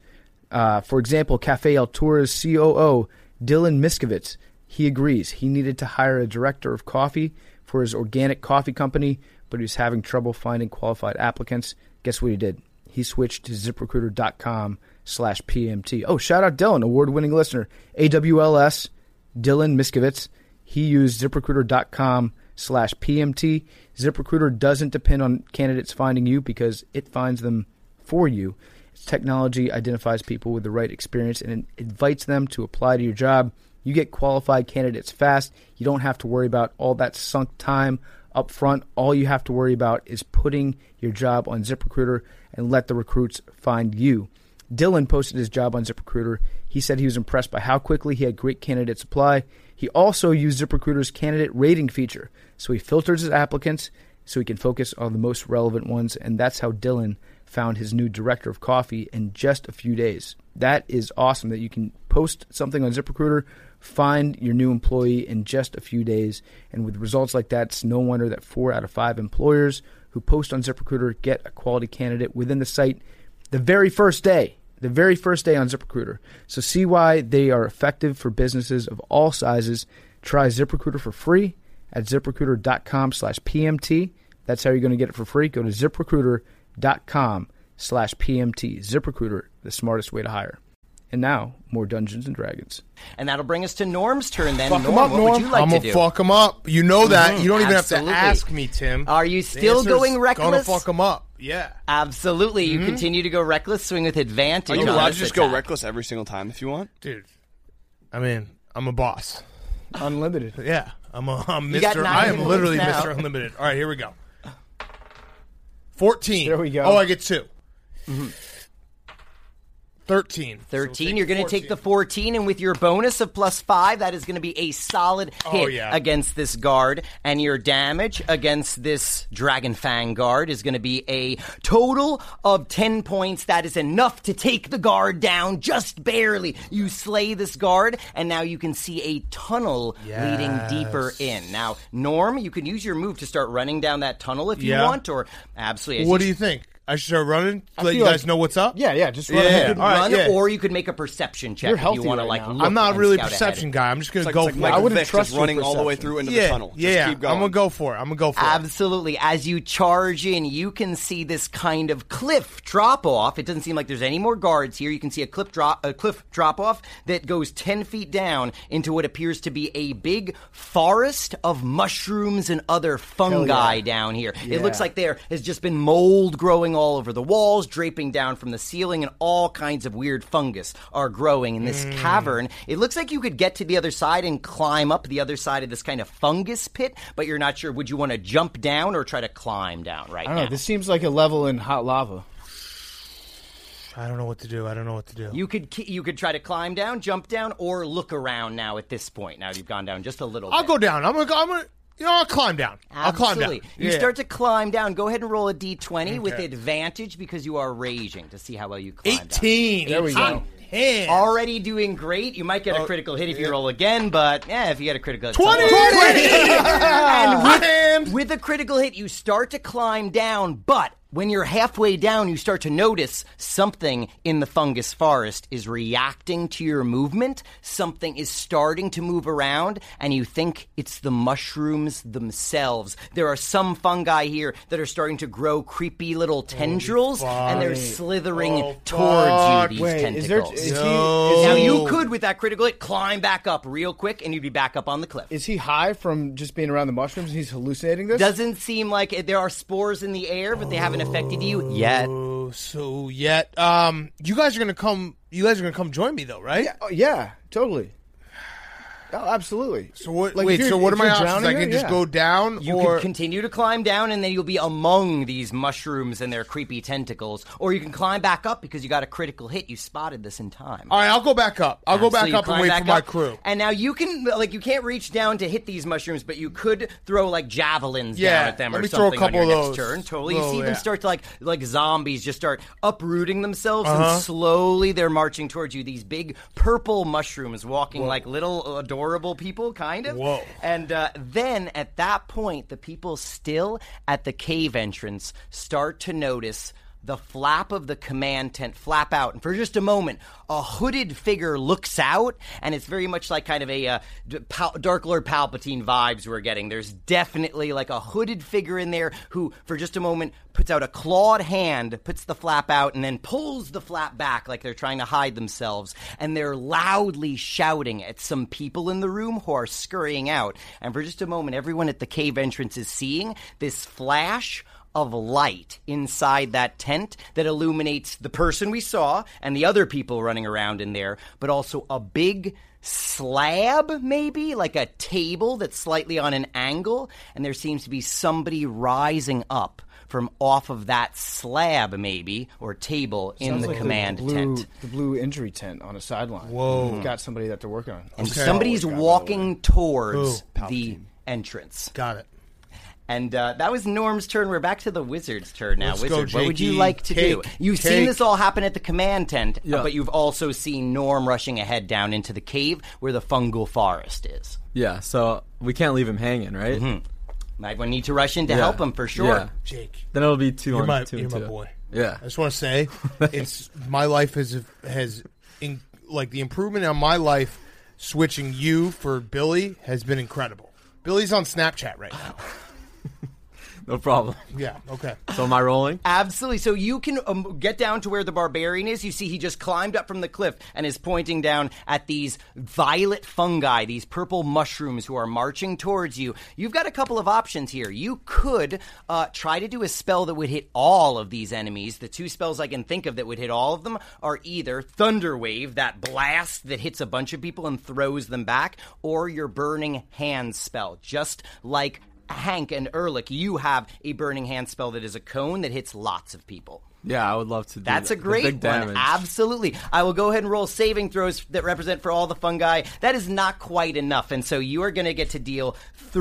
For example, Cafe Altura's COO, Dylan Miskovitz, he agrees. He needed to hire a director of coffee for his organic coffee company, but he was having trouble finding qualified applicants. Guess what he did? He switched to ZipRecruiter.com/PMT. Oh, shout out Dylan, award-winning listener. AWLS, Dylan Miskovitz. He used ZipRecruiter.com/PMT. ZipRecruiter doesn't depend on candidates finding you because it finds them for you. Technology identifies people with the right experience and invites them to apply to your job. You get qualified candidates fast. You don't have to worry about all that sunk time up front. All you have to worry about is putting your job on ZipRecruiter and let the recruits find you. Dylan posted his job on ZipRecruiter. He said he was impressed by how quickly he had great candidates apply. He also used ZipRecruiter's candidate rating feature, so he filters his applicants so he can focus on the most relevant ones, and that's how Dylan found his new director of coffee in just a few days. That is awesome that you can post something on ZipRecruiter, find your new employee in just a few days, and with results like that, it's no wonder that 4 out of 5 employers who post on ZipRecruiter get a quality candidate within the site the very first day on ZipRecruiter. So see why they are effective for businesses of all sizes. Try ZipRecruiter for free at ZipRecruiter.com/PMT. That's how you're going to get it for free. Go to ZipRecruiter.com/PMT. ZipRecruiter, the smartest way to hire. And now, more Dungeons and Dragons. And that'll bring us to Norm's turn then. Fuck Norm, him up, what Norm. would you like I'm to gonna do? fuck him up. You know that. You don't even Absolutely. have to ask me, Tim. Are you The still answer's going reckless? Gonna fuck him up. Yeah. Absolutely. You continue to go reckless, swing with advantage. Are you on allowed this to just go attack. reckless every single time if you want? Dude. I mean, I'm a boss. Unlimited. Yeah. I'm You got Mr. 9 I am points literally now. Mr. Unlimited. All right, here we go. 14. There we go. Oh, I get 2. 13. 13. You're going to take the 14, and with your bonus of +5, that is going to be a solid hit against this guard. And your damage against this Dragon Fang guard is going to be a total of 10 points. That is enough to take the guard down just barely. You slay this guard, and now you can see a tunnel leading deeper in. Now, Norm, you can use your move to start running down that tunnel if you want, or absolutely. What do you think? I should start running? Let you guys know what's up? Yeah, just run ahead. All right, Run, or you could make a perception check You're if healthy you want to right now. look I'm not and really a scout perception ahead. guy. I'm just going to It's go like, for like it. I wouldn't Vic, trust just your running all the way perception. through into the tunnel. Yeah, Just keep going. I'm going to go for it. Absolutely. As you charge in, you can see this kind of cliff drop off. It doesn't seem like there's any more guards here. You can see a cliff drop off that goes 10 feet down into what appears to be a big forest of mushrooms and other fungi down here. It looks like there has just been mold growing all over the walls, draping down from the ceiling, and all kinds of weird fungus are growing in this cavern. It looks like you could get to the other side and climb up the other side of this kind of fungus pit, but you're not sure. Would you want to jump down or try to climb down right I don't now? know. This seems like a level in hot lava. I don't know what to do. You could try to climb down, jump down, or look around now at this point. Now you've gone down just a little bit. I'll go down. I'll climb down. I'll climb down. Absolutely. You start to climb down. Go ahead and roll a d20 with advantage because you are raging to see how well you climb 18. down. There we go. Already doing great. You might get a critical hit if you roll again, but if you get a critical hit. 20! And with a critical hit, you start to climb down, but when you're halfway down, you start to notice something in the fungus forest is reacting to your movement. Something is starting to move around, and you think it's the mushrooms themselves. There are some fungi here that are starting to grow creepy little tendrils, and they're slithering towards you, these tentacles. Now, you could, with that critical hit, climb back up real quick, and you'd be back up on the cliff. Is he high from just being around the mushrooms and he's hallucinating this? Doesn't seem like it. There are spores in the air, but they haven't affected you yet. You guys are gonna come join me though, right? Yeah, totally. Oh, absolutely. So what? Like, wait. if So you're- what are if my you're options? drowning I can it, just yeah. go down, You or can continue to climb down, and then you'll be among these mushrooms and their creepy tentacles. Or you can climb back up because you got a critical hit. You spotted this in time. all right. I'll go back up. I'll go So back you up and climb wait back for my up, crew. And now you can, you can't reach down to hit these mushrooms, but you could throw like javelins Yeah, down at them let or me throw a something on couple your of next those. turn. Totally. You Oh, see them yeah. start to like zombies just start uprooting themselves, and slowly they're marching towards you. These big purple mushrooms walking like little adorable people, kind of. Whoa. And then at that point, the people still at the cave entrance start to notice the flap of the command tent flap out. And for just a moment, a hooded figure looks out, and it's very much like kind of a Dark Lord Palpatine vibes we're getting. There's definitely like a hooded figure in there who, for just a moment, puts out a clawed hand, puts the flap out, and then pulls the flap back like they're trying to hide themselves. And they're loudly shouting at some people in the room who are scurrying out. And for just a moment, everyone at the cave entrance is seeing this flash of light inside that tent that illuminates the person we saw and the other people running around in there, but also a big slab, maybe like a table that's slightly on an angle, and there seems to be somebody rising up from off of that slab, maybe, or table in Sounds the like command tent. The blue injury tent on a sideline. Whoa. You've got somebody that they're working on. And somebody's walking towards Who? the entrance. Got it. And that was Norm's turn. We're back to the Wizard's turn now. Let's go, Wizard, what would you Jakey. like to do? Cake. You've seen Cake. this all happen at the command tent, Yeah. but you've also seen Norm rushing ahead down into the cave where the fungal forest is. Yeah, so we can't leave him hanging, right? Might need to rush in to Yeah. help him for sure. Yeah. Jake, Then it'll be 2 you're on my 2 you're and my 2. boy. Yeah. I just want to say, it's my life has like the improvement on my life. Switching you for Billy has been incredible. Billy's on Snapchat right now. No problem. Yeah. Okay. So am I rolling? Absolutely. So you can get down to where the barbarian is. You see he just climbed up from the cliff and is pointing down at these violet fungi, these purple mushrooms who are marching towards you. You've got a couple of options here. You could try to do a spell that would hit all of these enemies. The 2 spells I can think of that would hit all of them are either Thunder Wave, that blast that hits a bunch of people and throws them back, or your Burning Hands spell, just like Hank and Ehrlich, you have a Burning Hand spell that is a cone that hits lots of people. Yeah, I would love to do That's that. a great The big one. damage. Absolutely. I will go ahead and roll saving throws that represent for all the fungi. That is not quite enough, and so you are going to get to deal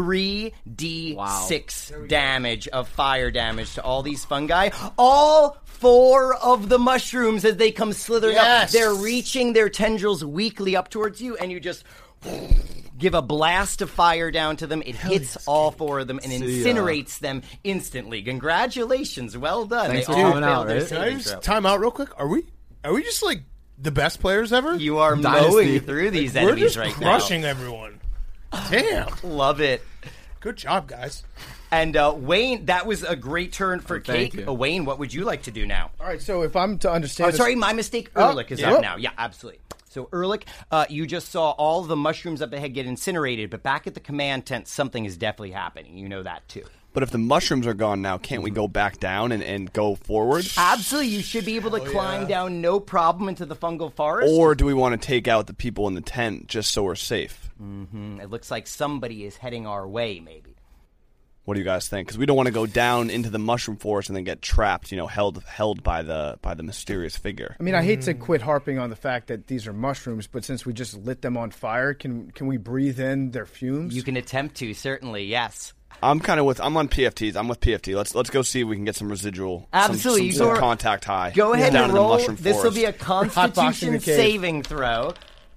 3d6 damage of fire damage to all these fungi. All 4 of the mushrooms as they come slithering up. They're reaching their tendrils weakly up towards you, and you just give a blast of fire down to them. It hits all 4 of them and incinerates them instantly. Congratulations. Well done. Thanks They for all coming out, failed their right? Can I saving just throw. time out real quick? Are we just like the best players ever? You are Dynasty. mowing through these We're enemies just right crushing everyone. Damn. now. Love it. Good job, guys. And Wayne, that was a great turn for thank Cake. you. Wayne, what would you like to do now? All right, so if I'm to understand... Oh, sorry, my mistake. Ehrlich is yeah. up now. Yeah, absolutely. So Ehrlich, you just saw all the mushrooms up ahead get incinerated, but back at the command tent, something is definitely happening. You know that too. But if the mushrooms are gone now, can't we go back down and go forward? Absolutely, you should be able to climb down no problem into the fungal forest. Or do we want to take out the people in the tent just so we're safe? It looks like somebody is heading our way, maybe. What do you guys think? Because we don't want to go down into the mushroom forest and then get trapped, held by the mysterious figure. I mean, I hate to quit harping on the fact that these are mushrooms, but since we just lit them on fire, can we breathe in their fumes? You can attempt to, certainly, yes. I'm on PFTs. I'm with PFT. Let's go see if we can get some residual, Absolutely. some You go- contact high. Go ahead down and in the roll. mushroom This will forest. be a hotboxing Constitution the cave. saving throw.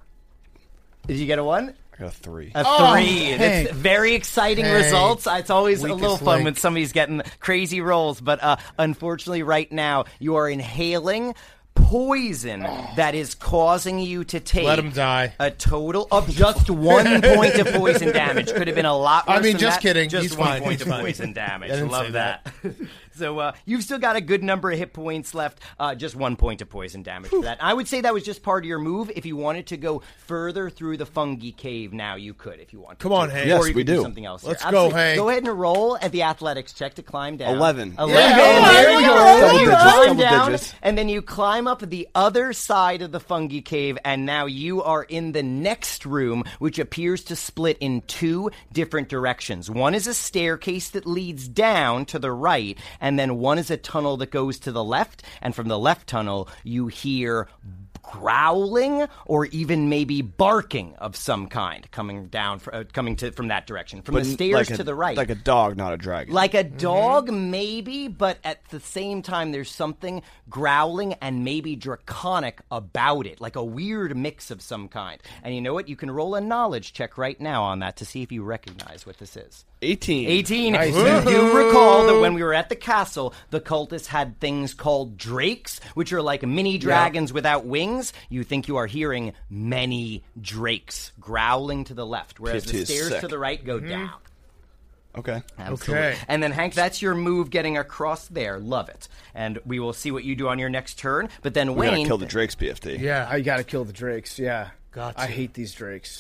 Did you get a 1? I got a 3. A 3. Hank. That's very exciting Hank. results. It's always a Weakest little fun link. when somebody's getting crazy rolls, but unfortunately right now you are inhaling poison that is causing you to take Let him die. a total of just 1 point of poison damage. Could have been a lot worse I mean, than just that. kidding. Just He's 1 fine. point He's of fine. poison damage. I didn't Love say that. So you've still got a good number of hit points left. Just 1 point of poison damage for that. I would say that was just part of your move. If you wanted to go further through the fungi cave now, you could if you wanted Come to. on, Hank. Yes, Or you we could do do. something else. Let's here. go, Absolutely. Hank. Go ahead and roll at the athletics check to climb down. 11. 11. Yeah, There you go. Double You digits, climb double down, digits. and then you climb up the other side of the fungi cave, and now you are in the next room, which appears to split in 2 different directions. One is a staircase that leads down to the right, and then one is a tunnel that goes to the left, and from the left tunnel, you hear growling or even maybe barking of some kind coming down from that direction. From the stairs to the right. Like a dog, not a dragon. Like a dog, maybe, but at the same time, there's something growling and maybe draconic about it, like a weird mix of some kind. And you know what? You can roll a knowledge check right now on that to see if you recognize what this is. 18. 18. You do recall that when we were at the castle, the cultists had things called drakes, which are like mini dragons without wings. You think you are hearing many drakes growling to the left, whereas PFT the is stairs sick. to the right go down. Okay. Absolutely. Okay. And then, Hank, that's your move getting across there. Love it. And we will see what you do on your next turn. But then We Wayne... gotta kill the Drakes, PFT. Yeah. I got to kill the drakes, yeah. Got I to. hate these drakes.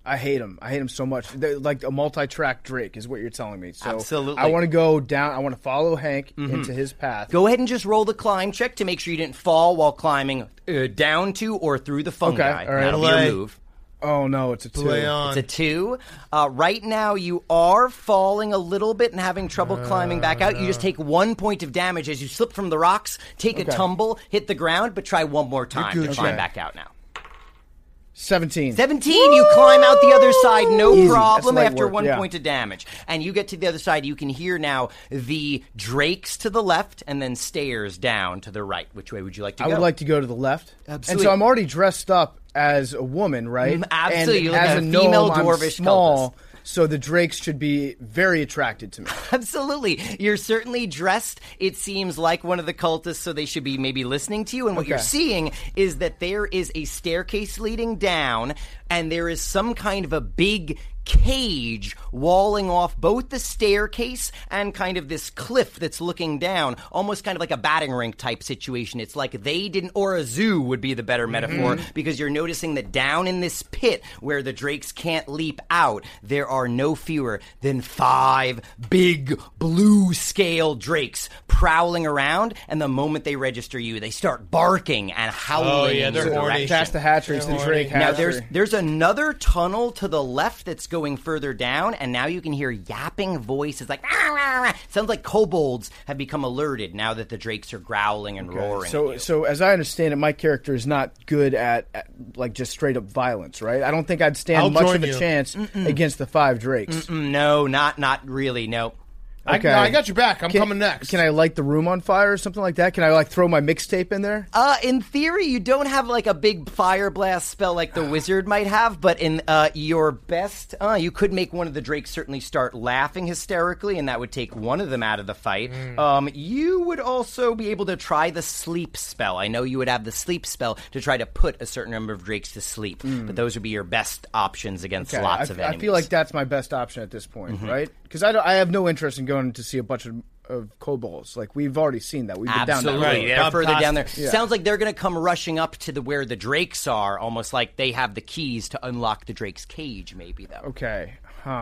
I hate them. I hate them so much. They're like a multi-track Drake is what you're telling me. So Absolutely. I want to go down. I want to follow Hank into his path. Go ahead and just roll the climb check to make sure you didn't fall while climbing down to or through the fungi. Okay, all right. That'll be your move. Oh, no, it's a 2. It's a 2. Right now, you are falling a little bit and having trouble climbing back out. You just take 1 point of damage as you slip from the rocks, take a tumble, hit the ground, but try one more time to climb back out now. 17. 17, you climb out the other side, no Easy. problem, That's light after work, 1 yeah. point of damage. And you get to the other side, you can hear now the drakes to the left and then stairs down to the right. Which way would you like to go? I would like to go to the left. Absolutely. And so I'm already dressed up as a woman, right? Absolutely. And You look as like a a female gnome, I'm dwarvish small, so the drakes should be very attracted to me. Absolutely. You're certainly dressed, it seems, like one of the cultists, so they should be maybe listening to you. And what you're seeing is that there is a staircase leading down, and there is some kind of a big cage walling off both the staircase and kind of this cliff that's looking down, almost kind of like a batting rink type situation. It's like they didn't, or a zoo would be the better metaphor, because you're noticing that down in this pit where the drakes can't leap out, there are no fewer than 5 big blue scale drakes prowling around, and the moment they register you, they start barking and howling in your direction. That's the hatchery. It's the drake Now hatchery. there's another tunnel to the left that's going further down, and now you can hear yapping voices like "Rah, rah, rah." Sounds like kobolds have become alerted now that the drakes are growling and roaring. So as I understand it, my character is not good at like just straight up violence, right? I don't think I'd stand much of a chance against the 5 drakes. No, not really. No. Okay. I got your back. I'm coming next. Can I light the room on fire or something like that? Can I like throw my mixtape in there? In theory, you don't have like a big fire blast spell like the wizard might have, but in your best, you could make one of the drakes certainly start laughing hysterically, and that would take one of them out of the fight. You would also be able to try the sleep spell. I know you would have the sleep spell to try to put a certain number of drakes to sleep, but those would be your best options against lots of enemies. I feel like that's my best option at this point, right? Because I have no interest in going to see a bunch of kobolds. Like, we've already seen that. We've been down that road. Absolutely, they're further down there. Yeah. Sounds like they're going to come rushing up to where the drakes are, almost like they have the keys to unlock the drake's cage, maybe, though. Okay,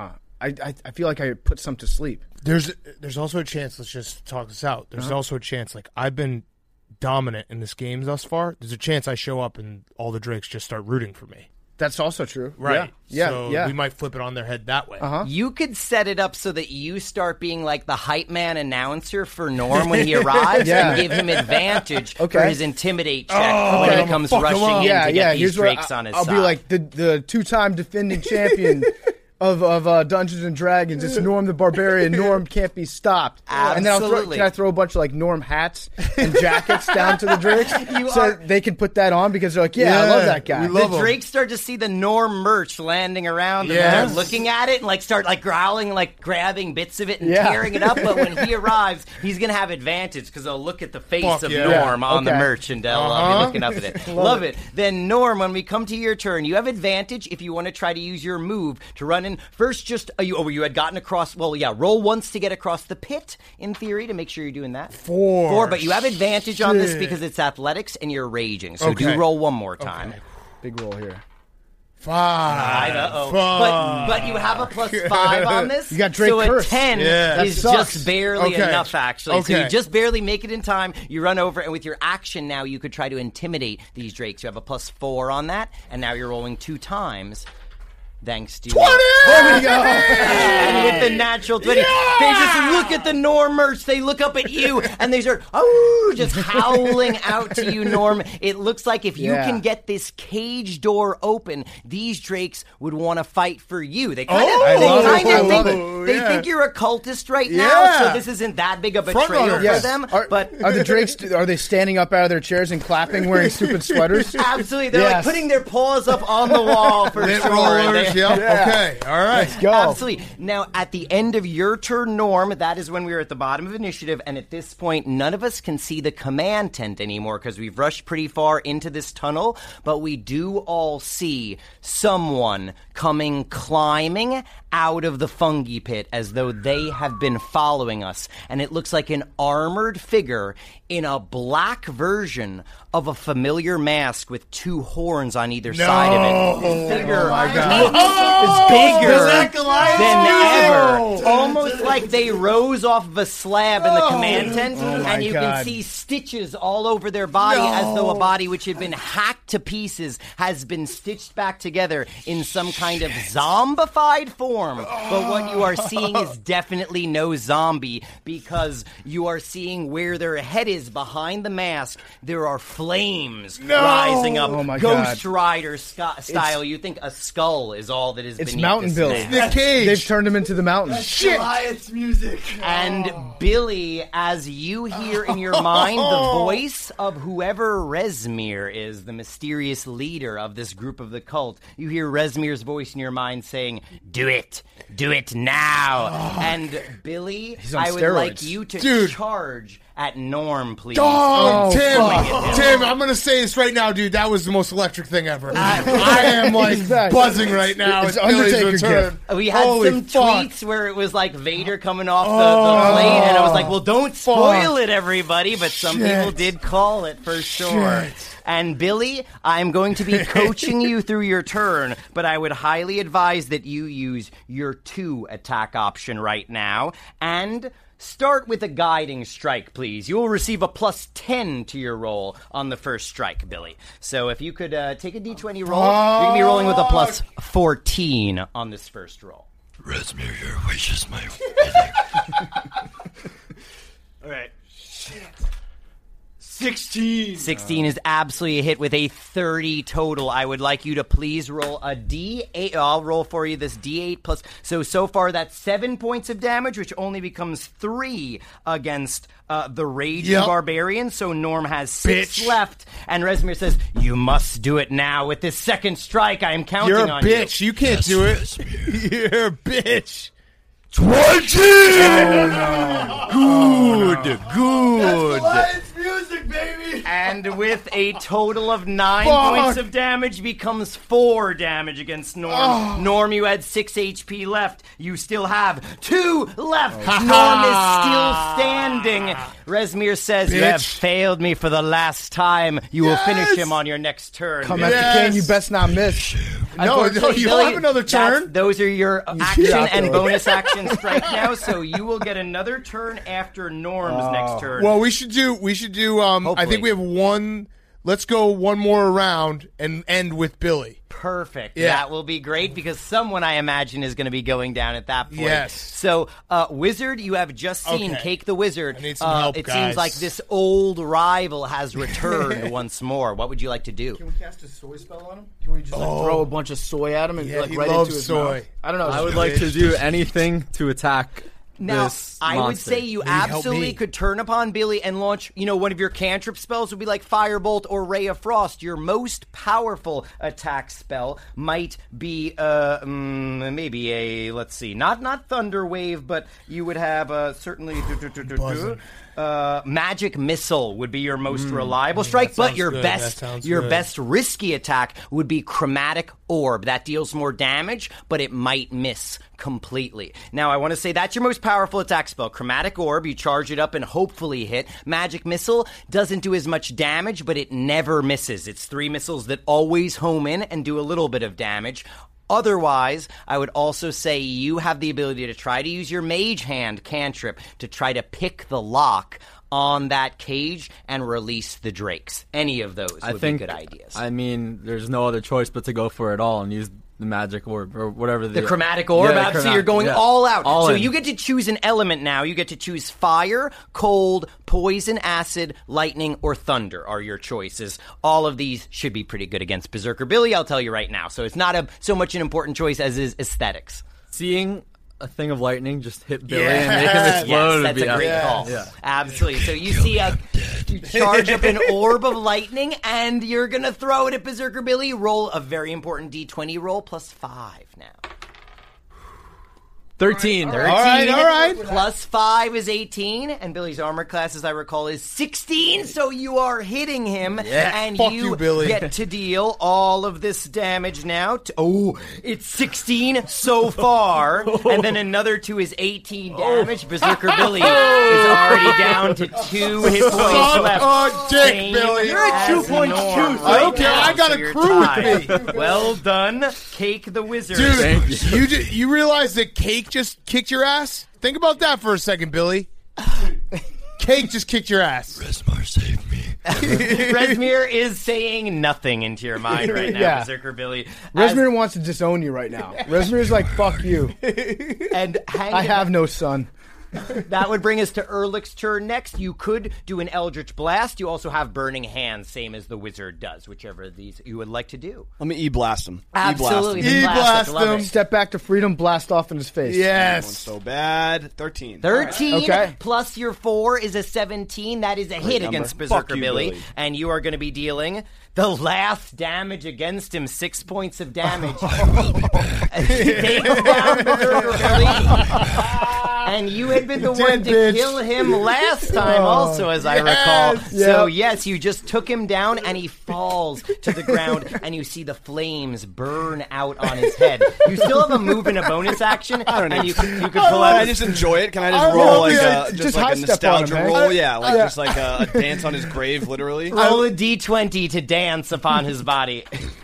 I feel like I put some to sleep. There's also a chance, let's just talk this out, there's also a chance, like, I've been dominant in this game thus far. There's a chance I show up and all the drakes just start rooting for me. That's also true. Right. Yeah. So we might flip it on their head that way. You could set it up so that you start being like the hype man announcer for Norm when he arrives and give him advantage for his intimidate check when he comes rushing in to get these drakes on his side. I'll be like the 2-time defending champion of Dungeons and Dragons. It's Norm the Barbarian. Norm can't be stopped. Absolutely. And then can I throw a bunch of like Norm hats and jackets down to the drakes they can put that on because they're like, I love that guy. The drakes start to see the Norm merch landing around and they're looking at it and like start like growling, like grabbing bits of it and tearing it up. But when he arrives, he's going to have advantage because they'll look at the face of Norm on the merch and they'll be looking up at it. Love it. Then Norm, when we come to your turn, you have advantage if you want to try to use your move to run in. First, just you had gotten across. Well, roll once to get across the pit. In theory, to make sure you're doing that. 4, but you have advantage on this because it's athletics and you're raging. So do roll one more time. Okay. Big roll here. 5. But you have a +5 on this. You got Drake so curse. A 10 is just barely enough, actually. Okay. So you just barely make it in time. You run over, and with your action now, you could try to intimidate these drakes. You have a +4 on that, and now you're rolling 2 times. Thanks to 20! There we go. And with the natural 20, they just look at the Norm merch. They look up at you, and they start just howling out to you, Norm. It looks like if you can get this cage door open, these drakes would want to fight for you. They kind of think you're a cultist right now, so this isn't that big of a betrayal for them. But are the drakes? Are they standing up out of their chairs and clapping, wearing stupid sweaters? Absolutely, they're like putting their paws up on the wall for sure. Okay, all right. Let's go. Absolutely. Now, at the end of your turn, Norm, that is when we are at the bottom of initiative, and at this point, none of us can see the command tent anymore because we've rushed pretty far into this tunnel, but we do all see someone coming climbing out of the fungi pit as though they have been following us, and it looks like an armored figure in a black version of a familiar mask with two horns on either side of it. This figure is bigger than ever. Almost like they rose off of a slab in the command tent, and you can see stitches all over their body as though a body which had been hacked to pieces has been stitched back together in some kind of zombified form. But what you are seeing is definitely no zombie, because you are seeing where their head is behind the mask. There are flames rising up, Ghost Rider style. You think a skull is all that is beneath It's Mountain Billy. It's Nick Cage. They've turned him into the mountain. Shit! Goliath's music. And Billy, as you hear in your mind the voice of whoever Rezmir is, the mysterious leader of this group of the cult, you hear Rezmir's voice in your mind saying, "Do it! Do it now!" And Billy, I would like you to charge at Norm, please. Oh, Tim, I'm going to say this right now, dude. That was the most electric thing ever. I am, like, buzzing right now. It's Undertaker gift. We had some tweets where it was, like, Vader coming off the plate, and I was like, well, don't spoil it, everybody. But some people did call it for sure. And Billy, I'm going to be coaching you through your turn, but I would highly advise that you use your 2 attack option right now, and start with a guiding strike, please. You will receive a +10 to your roll on the first strike, Billy. So if you could take a d20 roll, you're going to be rolling with a +14 on this first roll. Rezmir, your wish is my All right. Shit. 16. 16 is absolutely a hit with a 30 total. I would like you to please roll a D8. I'll roll for you this D8 plus. So far that's 7 points of damage, which only becomes 3 against the Raging Barbarian. So Norm has 6 left. And Rezmir says, "You must do it now with this second strike. I am counting on you." You're a bitch. You can't do it. You're a bitch. 20! Oh, no. Good. That's music, baby. And with a total of 9 points of damage becomes 4 damage against Norm. Norm, you had 6 HP left. You still have 2 left. Norm is still standing. Rezmir says, "You have failed me for the last time. You will finish him on your next turn." Come at the king, you best not miss. No, you have another turn. Those are your action and bonus actions right now, so you will get another turn after Norm's next turn. Well, we should do. I think we have one. Let's go one more round and end with Billy. Perfect. Yeah. That will be great because someone, I imagine, is going to be going down at that point. Yes. So, Wizard, you have just seen Cake the Wizard. I need some help, It guys. seems like this old rival has returned once more. What would you like to do? Can we cast a soy spell on him? Can we just throw a bunch of soy at him and he right loves into his soy. mouth? I don't know. I would like to do anything to attack Now, this I would monster. say you absolutely could turn upon Billy and launch, one of your cantrip spells would be like Firebolt or Ray of Frost. Your most powerful attack spell might be, maybe a, let's see, not Thunder Wave, but you would have, certainly, Magic Missile would be your most reliable strike, but your best risky attack would be Chromatic Orb. That deals more damage, but it might miss completely. Now, I want to say that's your most powerful attack spell. Chromatic Orb, you charge it up and hopefully hit. Magic Missile doesn't do as much damage, but it never misses. It's 3 missiles that always home in and do a little bit of damage. Otherwise, I would also say you have the ability to try to use your Mage Hand cantrip to try to pick the lock on that cage and release the drakes. Any of those would be good ideas. I mean, there's no other choice but to go for it all and use the magic orb or whatever. The chromatic orb? So you're going all out. You get to choose an element now. You get to choose fire, cold, poison, acid, lightning, or thunder are your choices. All of these should be pretty good against Berserker Billy, I'll tell you right now. So it's not so much an important choice as is aesthetics. Seeing a thing of lightning just hit Billy and make him explode. Yes, that's a great call. Yeah. Absolutely. So you see you charge up an orb of lightning, and you're going to throw it at Berserker Billy. Roll a very important D20 roll plus 5 now. 13. 13. All right. Plus 5 is 18, and Billy's armor class, as I recall, is 16. So you are hitting him, and Fuck you, Billy. get to deal all of this damage now. It's 16 so far, and then another 2 is 18 damage. Berserker Billy is already down to 2 hit points left. Oh, dick, Same Billy. You're at 2 as points Norm too, right so I don't care. now, I got so a you're crew with tied. me. Well done, Cake the Wizard. Dude, you realize that Cake just kicked your ass? Think about that for a second, Billy. Cake just kicked your ass. Resmar saved me. Resmir is saying nothing into your mind right now, Yeah. Berserker Billy. Resmir wants to disown you right now. Resmir's like, fuck you. And I have no son. That would bring us to Ehrlich's turn next. You could do an Eldritch Blast. You also have Burning Hands, same as the wizard does, whichever of these you would like to do. Let me E-blast him. Absolutely. E-blast him. E-blast Love him. it. Step back to freedom, blast off in his face. That Yes. one's so bad. 13. 13 Okay. plus your 4 is a 17. That is a hit number. against Fuck Berserker you, Billy. Billy. And you are going to be dealing the last damage against him, 6 points of damage. Takes down Berserker Billy. And you had been the one to bitch. kill him last time also, as I recall. Yep. So, yes, you just took him down, and he falls to the ground, and you see the flames burn out on his head. You still have a move and a bonus action, and you could pull Can out I just enjoy it? Can I just I roll love like it. a, Just just like high a step on nostalgia him, man. roll? Yeah, like Yeah. just like a dance on his grave, literally. roll a d20 to dance upon his body.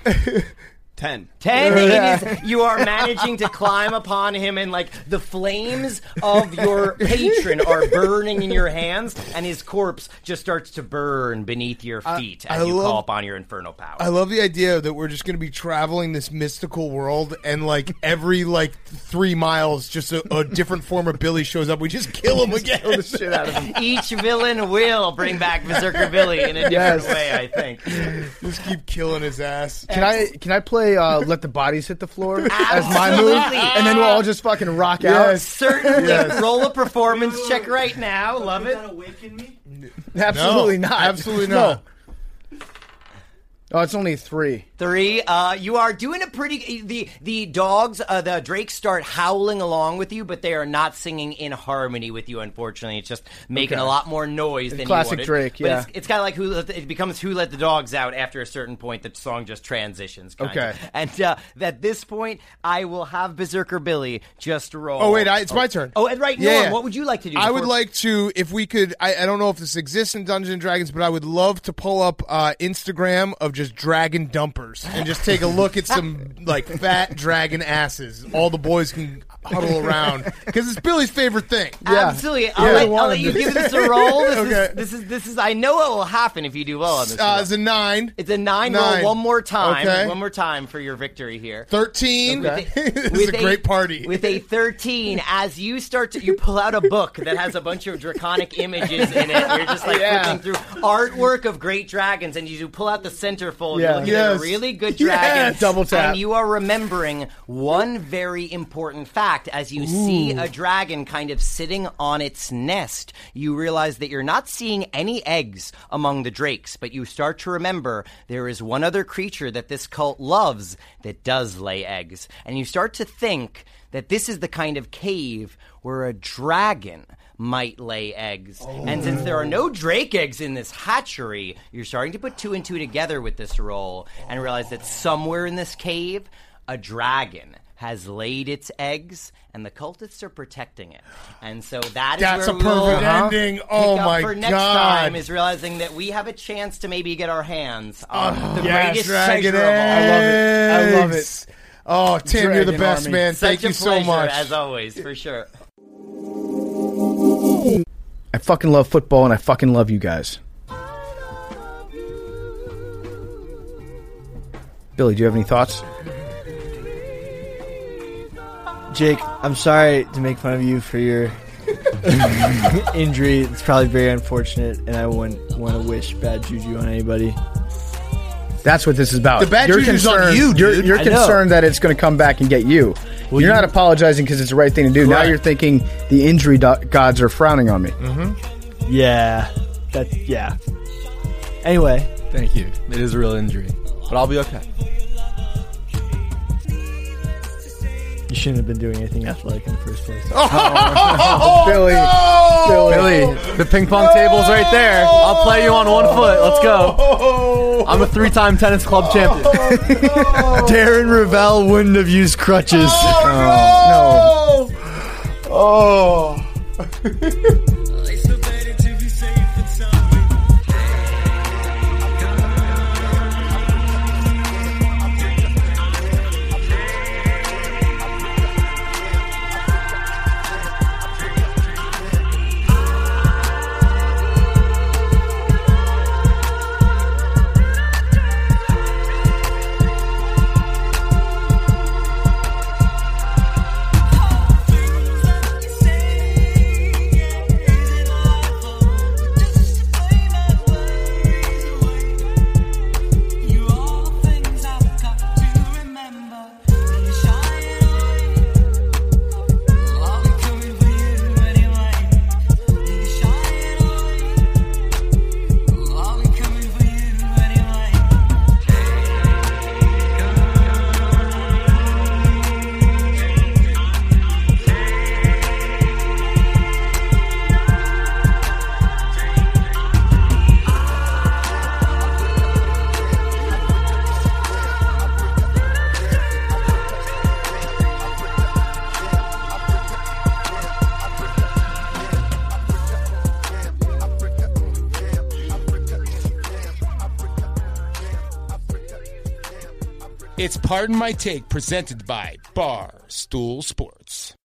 10. 10. It is, you are managing to climb upon him, and like the flames of your patron are burning in your hands, and his corpse just starts to burn beneath your feet as you call upon your infernal power. I love the idea that we're just going to be traveling this mystical world, and like every 3 miles, just a different form of Billy shows up. We just kill him again. Kill the shit out of him. Each villain will bring back Berserker Billy in a different way, I think. Just keep killing his ass. Can I play Let the Bodies Hit the Floor as my move? And then we'll all just fucking rock out? Certainly. Roll a performance check right now. Love it. Awaken me? Absolutely No, not. absolutely not. No. Oh, it's only 3. 3. You are doing a pretty. The dogs, the drakes, start howling along with you, but they are not singing in harmony with you. Unfortunately, it's just making a lot more noise than Classic you wanted. Drake, But yeah. it's kind of like it becomes "Who Let the Dogs Out" after a certain point. The song just transitions. Kind Okay. of. And at this point, I will have Berserker Billy just roll. Oh, wait, it's my turn. Oh, and right, Yeah. Norm, what would you like to do? I would before- like to, if we could, I don't know if this exists in Dungeons & Dragons, but I would love to pull up Instagram of just dragon dumpers and just take a look at some fat dragon asses. All the boys can huddle around because it's Billy's favorite thing. Absolutely. I'll let you give this a roll. This is. I know what will happen if you do well on this. It's a 9. It's a 9. Roll one more time. Okay. One more time for your victory here. 13. Okay. This is a great party. With a 13, as you pull out a book that has a bunch of draconic images in it. You're just flipping through artwork of great dragons, and you pull out the centerfold. You're looking at a really good dragon. Double tap. And you are remembering one very important fact. As you see a dragon kind of sitting on its nest, you realize that you're not seeing any eggs among the drakes, but you start to remember there is one other creature that this cult loves that does lay eggs. And you start to think that this is the kind of cave where a dragon might lay eggs. And since there are no drake eggs in this hatchery, you're starting to put 2 and 2 together with this roll and realize that somewhere in this cave, a dragon has laid its eggs, and the cultists are protecting it. And so that's a where we'll perfect ending. Oh, pick up my for next God. time, is realizing that we have a chance to maybe get our hands on the greatest dragon treasure of all. eggs. I love it. Oh, Tim, you're the Dragon best, Army. man. Such Thank a you so pleasure, much. as always, for sure. I fucking love football, and I fucking love you guys. Billy, do you have any thoughts? Jake, I'm sorry to make fun of you for your injury. It's probably very unfortunate, and I wouldn't want to wish bad juju on anybody. That's what this is about. The bad you're juju's on concerned, you, dude. You're I know. concerned that it's going to come back and get you. Well, you're not apologizing because it's the right thing to do. Now Correct. you're thinking the injury gods are frowning on me. Yeah. Yeah. Anyway. Thank you. It is a real injury, but I'll be okay. You shouldn't have been doing anything athletic in the first place. Billy. The ping pong table's right there. I'll play you on 1 foot. Let's go. I'm a 3-time tennis club champion. Darren Ravel wouldn't have used crutches. No. Oh. It's Pardon My Take, presented by Barstool Sports.